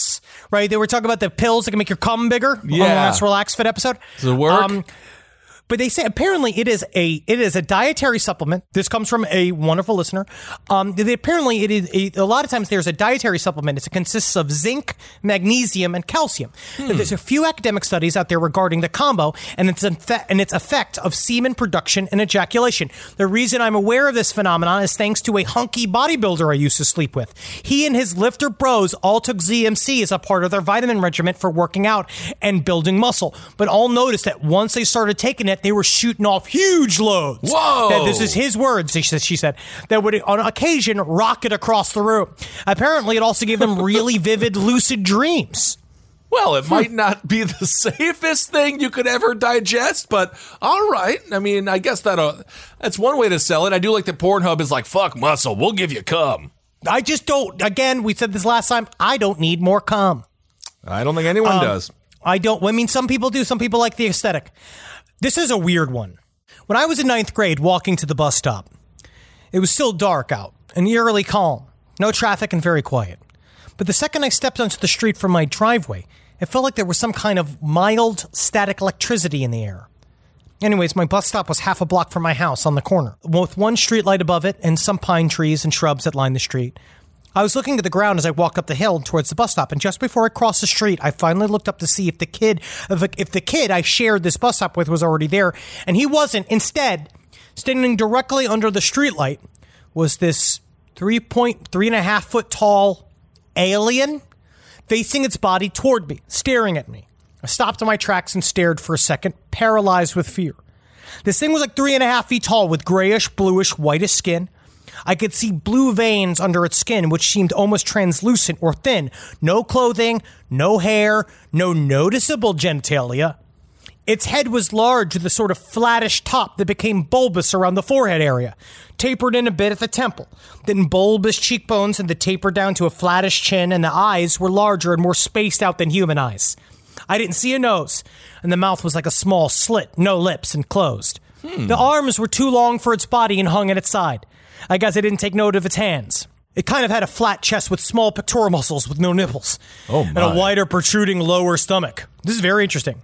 right? They were talking about the pills that can make your cum bigger. Yeah. On the last Relax Fit episode. Does it work? Um, But they say apparently it is a it is a dietary supplement. This comes from a wonderful listener. Um, they, apparently, it is a, a lot of times there's a dietary supplement. It consists of zinc, magnesium, and calcium. Hmm. There's a few academic studies out there regarding the combo and its effect, and its effect of semen production and ejaculation. The reason I'm aware of this phenomenon is thanks to a hunky bodybuilder I used to sleep with. He and his lifter bros all took Z M C as a part of their vitamin regimen for working out and building muscle. But all noticed that once they started taking it, they were shooting off huge loads. Whoa! That this is his words, she said, she said, that would on occasion rocket across the room. Apparently, it also gave them really vivid, lucid dreams. Well, it might not be the safest thing you could ever digest, but all right. I mean, I guess that uh, that's one way to sell it. I do like that Pornhub is like, fuck muscle, we'll give you cum. I just don't, again, we said this last time, I don't need more cum. I don't think anyone um, does. I don't, I mean, some people do. Some people like the aesthetic. This is a weird one. When I was in ninth grade walking to the bus stop, it was still dark out and eerily calm, no traffic and very quiet. But the second I stepped onto the street from my driveway, it felt like there was some kind of mild static electricity in the air. Anyways, my bus stop was half a block from my house on the corner, with one street light above it and some pine trees and shrubs that lined the street. I was looking at the ground as I walked up the hill towards the bus stop, and just before I crossed the street, I finally looked up to see if the kid, if the kid I shared this bus stop with was already there, and he wasn't. Instead, standing directly under the streetlight was this three point three and a half foot tall alien facing its body toward me, staring at me. I stopped in my tracks and stared for a second, paralyzed with fear. This thing was like three and a half feet tall with grayish, bluish, whitish skin. I could see blue veins under its skin, which seemed almost translucent or thin. No clothing, no hair, no noticeable genitalia. Its head was large with a sort of flattish top that became bulbous around the forehead area, tapered in a bit at the temple, then bulbous cheekbones and the taper down to a flattish chin, and the eyes were larger and more spaced out than human eyes. I didn't see a nose, and the mouth was like a small slit, no lips, and closed. Hmm. The arms were too long for its body and hung at its side. I guess I didn't take note of its hands. It kind of had a flat chest with small pectoral muscles with no nipples. Oh my. And a wider protruding lower stomach. This is very interesting.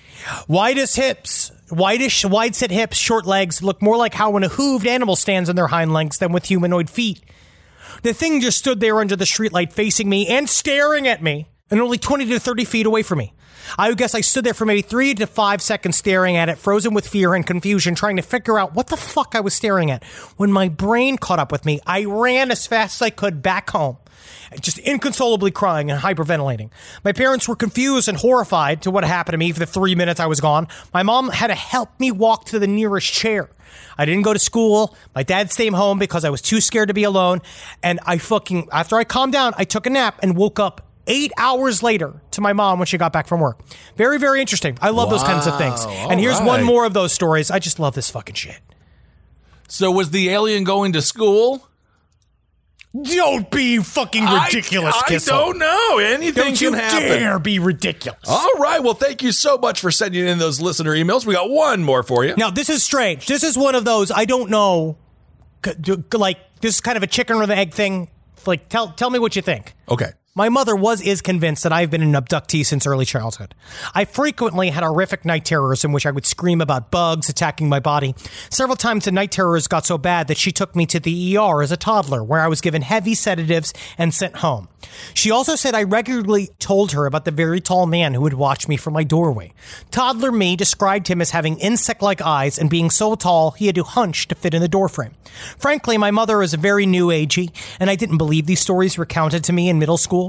Widest hips, whitish, wide-set hips, short legs look more like how when a hooved animal stands on their hind legs than with humanoid feet. The thing just stood there under the streetlight facing me and staring at me and only twenty to thirty feet away from me. I guess I stood there for maybe three to five seconds staring at it, frozen with fear and confusion, trying to figure out what the fuck I was staring at. When my brain caught up with me, I ran as fast as I could back home, just inconsolably crying and hyperventilating. My parents were confused and horrified to what happened to me for the three minutes I was gone. My mom had to help me walk to the nearest chair. I didn't go to school. My dad stayed home because I was too scared to be alone. And I fucking, after I calmed down, I took a nap and woke up eight hours later to my mom when she got back from work. Very, very interesting. I love wow. those kinds of things. All and here's right. one more of those stories. I just love this fucking shit. So was the alien going to school? Don't be fucking ridiculous, I, I Kissel. don't know. Anything don't can you happen. Dare be ridiculous. All right. Well, thank you so much for sending in those listener emails. We got one more for you. Now, this is strange. This is one of those, I don't know, like, this is kind of a chicken or the egg thing. Like, tell tell me what you think. Okay. My mother was is convinced that I've been an abductee since early childhood. I frequently had horrific night terrors in which I would scream about bugs attacking my body. Several times the night terrors got so bad that she took me to the E R as a toddler, where I was given heavy sedatives and sent home. She also said I regularly told her about the very tall man who would watch me from my doorway. Toddler me described him as having insect-like eyes and being so tall he had to hunch to fit in the doorframe. Frankly, my mother is very new agey, and I didn't believe these stories recounted to me in middle school.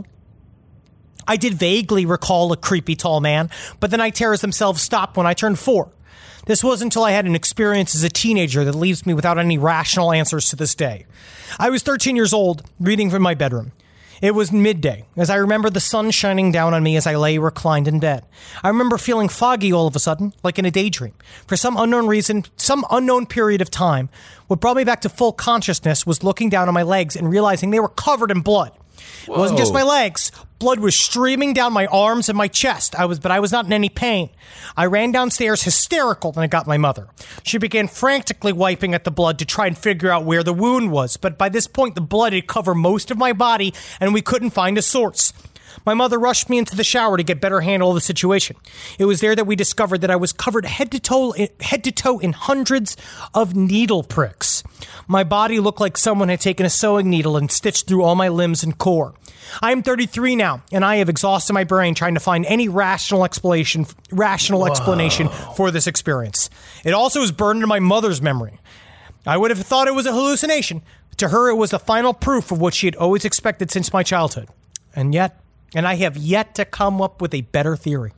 I did vaguely recall a creepy tall man, but the night terrors themselves stopped when I turned four. This wasn't until I had an experience as a teenager that leaves me without any rational answers to this day. I was thirteen years old, reading from my bedroom. It was midday, as I remember the sun shining down on me as I lay reclined in bed. I remember feeling foggy all of a sudden, like in a daydream. For some unknown reason, some unknown period of time, what brought me back to full consciousness was looking down on my legs and realizing they were covered in blood. Whoa. It wasn't just my legs. Blood was streaming down my arms and my chest. I was, but I was not in any pain. I ran downstairs hysterical when I got my mother. She began frantically wiping at the blood to try and figure out where the wound was. But by this point, the blood had covered most of my body and we couldn't find a source. My mother rushed me into the shower to get better handle of the situation. It was there that we discovered that I was covered head to toe, head to toe in hundreds of needle pricks. My body looked like someone had taken a sewing needle and stitched through all my limbs and core. I am thirty-three now, and I have exhausted my brain trying to find any rational explanation, rational Whoa. explanation for this experience. It also is burned into my mother's memory. I would have thought it was a hallucination. To her, it was the final proof of what she had always expected since my childhood. And yet, and I have yet to come up with a better theory.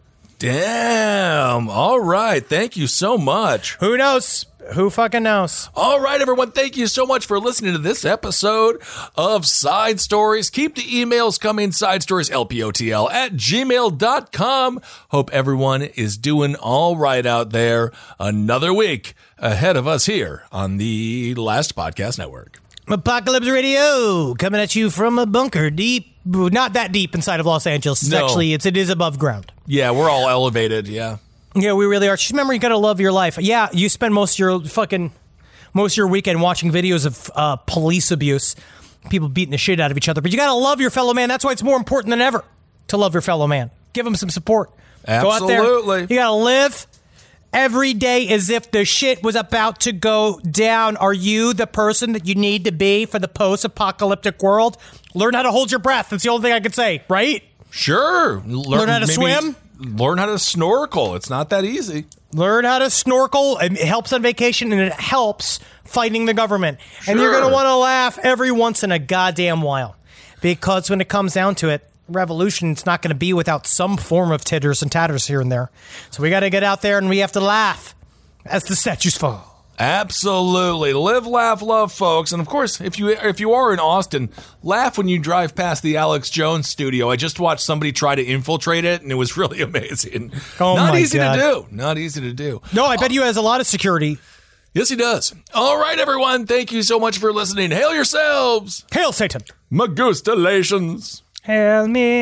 Damn. All right. Thank you so much. Who knows? Who fucking knows? All right, everyone. Thank you so much for listening to this episode of Side Stories. Keep the emails coming, sidestorieslpotl at gmail dot com. Hope everyone is doing all right out there. Another week ahead of us here on the Last Podcast Network. Apocalypse Radio coming at you from a bunker deep, not that deep inside of Los Angeles. It's no. actually, it's, it is above ground. Yeah, we're all elevated. Yeah. Yeah, we really are. Just remember, you got to love your life. Yeah, you spend most of your fucking, most of your weekend watching videos of uh, police abuse, people beating the shit out of each other. But you got to love your fellow man. That's why it's more important than ever to love your fellow man. Give them some support. Absolutely. Go out there. You got to live every day as if the shit was about to go down. Are you the person that you need to be for the post-apocalyptic world? Learn how to hold your breath. That's the only thing I could say, right? Sure. Learn, Learn how to maybe- swim. Learn how to snorkel. It's not that easy. Learn how to snorkel. It helps on vacation, and it helps fighting the government. Sure. And you're going to want to laugh every once in a goddamn while. Because when it comes down to it, revolution, it's not going to be without some form of titters and tatters here and there. So we got to get out there, and we have to laugh as the statues fall. Absolutely. Live, laugh, love, folks. And of course, if you if you are in Austin, laugh when you drive past the Alex Jones studio. I just watched somebody try to infiltrate it, and it was really amazing. Oh, Not my easy God. to do. Not easy to do. No, I bet he has a lot of security. Yes, he does. All right, everyone. Thank you so much for listening. Hail yourselves. Hail Satan. Magustalations. Hail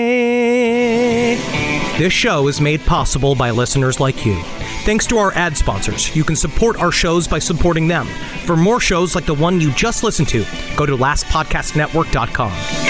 me. This show is made possible by listeners like you. Thanks to our ad sponsors, you can support our shows by supporting them. For more shows like the one you just listened to, go to last podcast network dot com.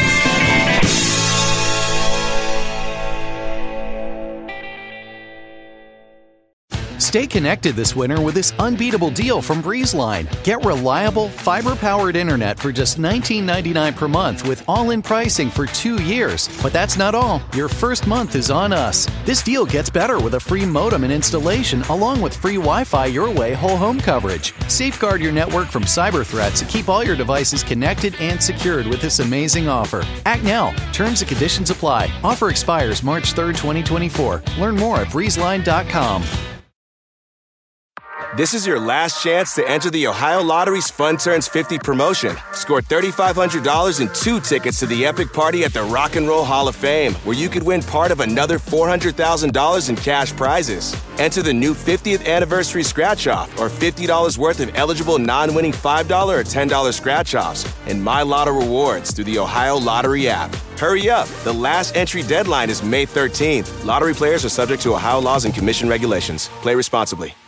Stay connected this winter with this unbeatable deal from BreezeLine. Get reliable, fiber-powered internet for just nineteen ninety-nine per month with all-in pricing for two years. But that's not all. Your first month is on us. This deal gets better with a free modem and installation, along with free Wi-Fi your way whole home coverage. Safeguard your network from cyber threats and keep all your devices connected and secured with this amazing offer. Act now. Terms and conditions apply. Offer expires March third, twenty twenty-four. Learn more at breeze line dot com. This is your last chance to enter the Ohio Lottery's Fun Turns fifty promotion. Score three thousand five hundred dollars and two tickets to the epic party at the Rock and Roll Hall of Fame, where you could win part of another four hundred thousand dollars in cash prizes. Enter the new fiftieth anniversary scratch-off or fifty dollars worth of eligible non-winning five dollars or ten dollars scratch-offs and My Lotto rewards through the Ohio Lottery app. Hurry up. The last entry deadline is May thirteenth. Lottery players are subject to Ohio laws and commission regulations. Play responsibly.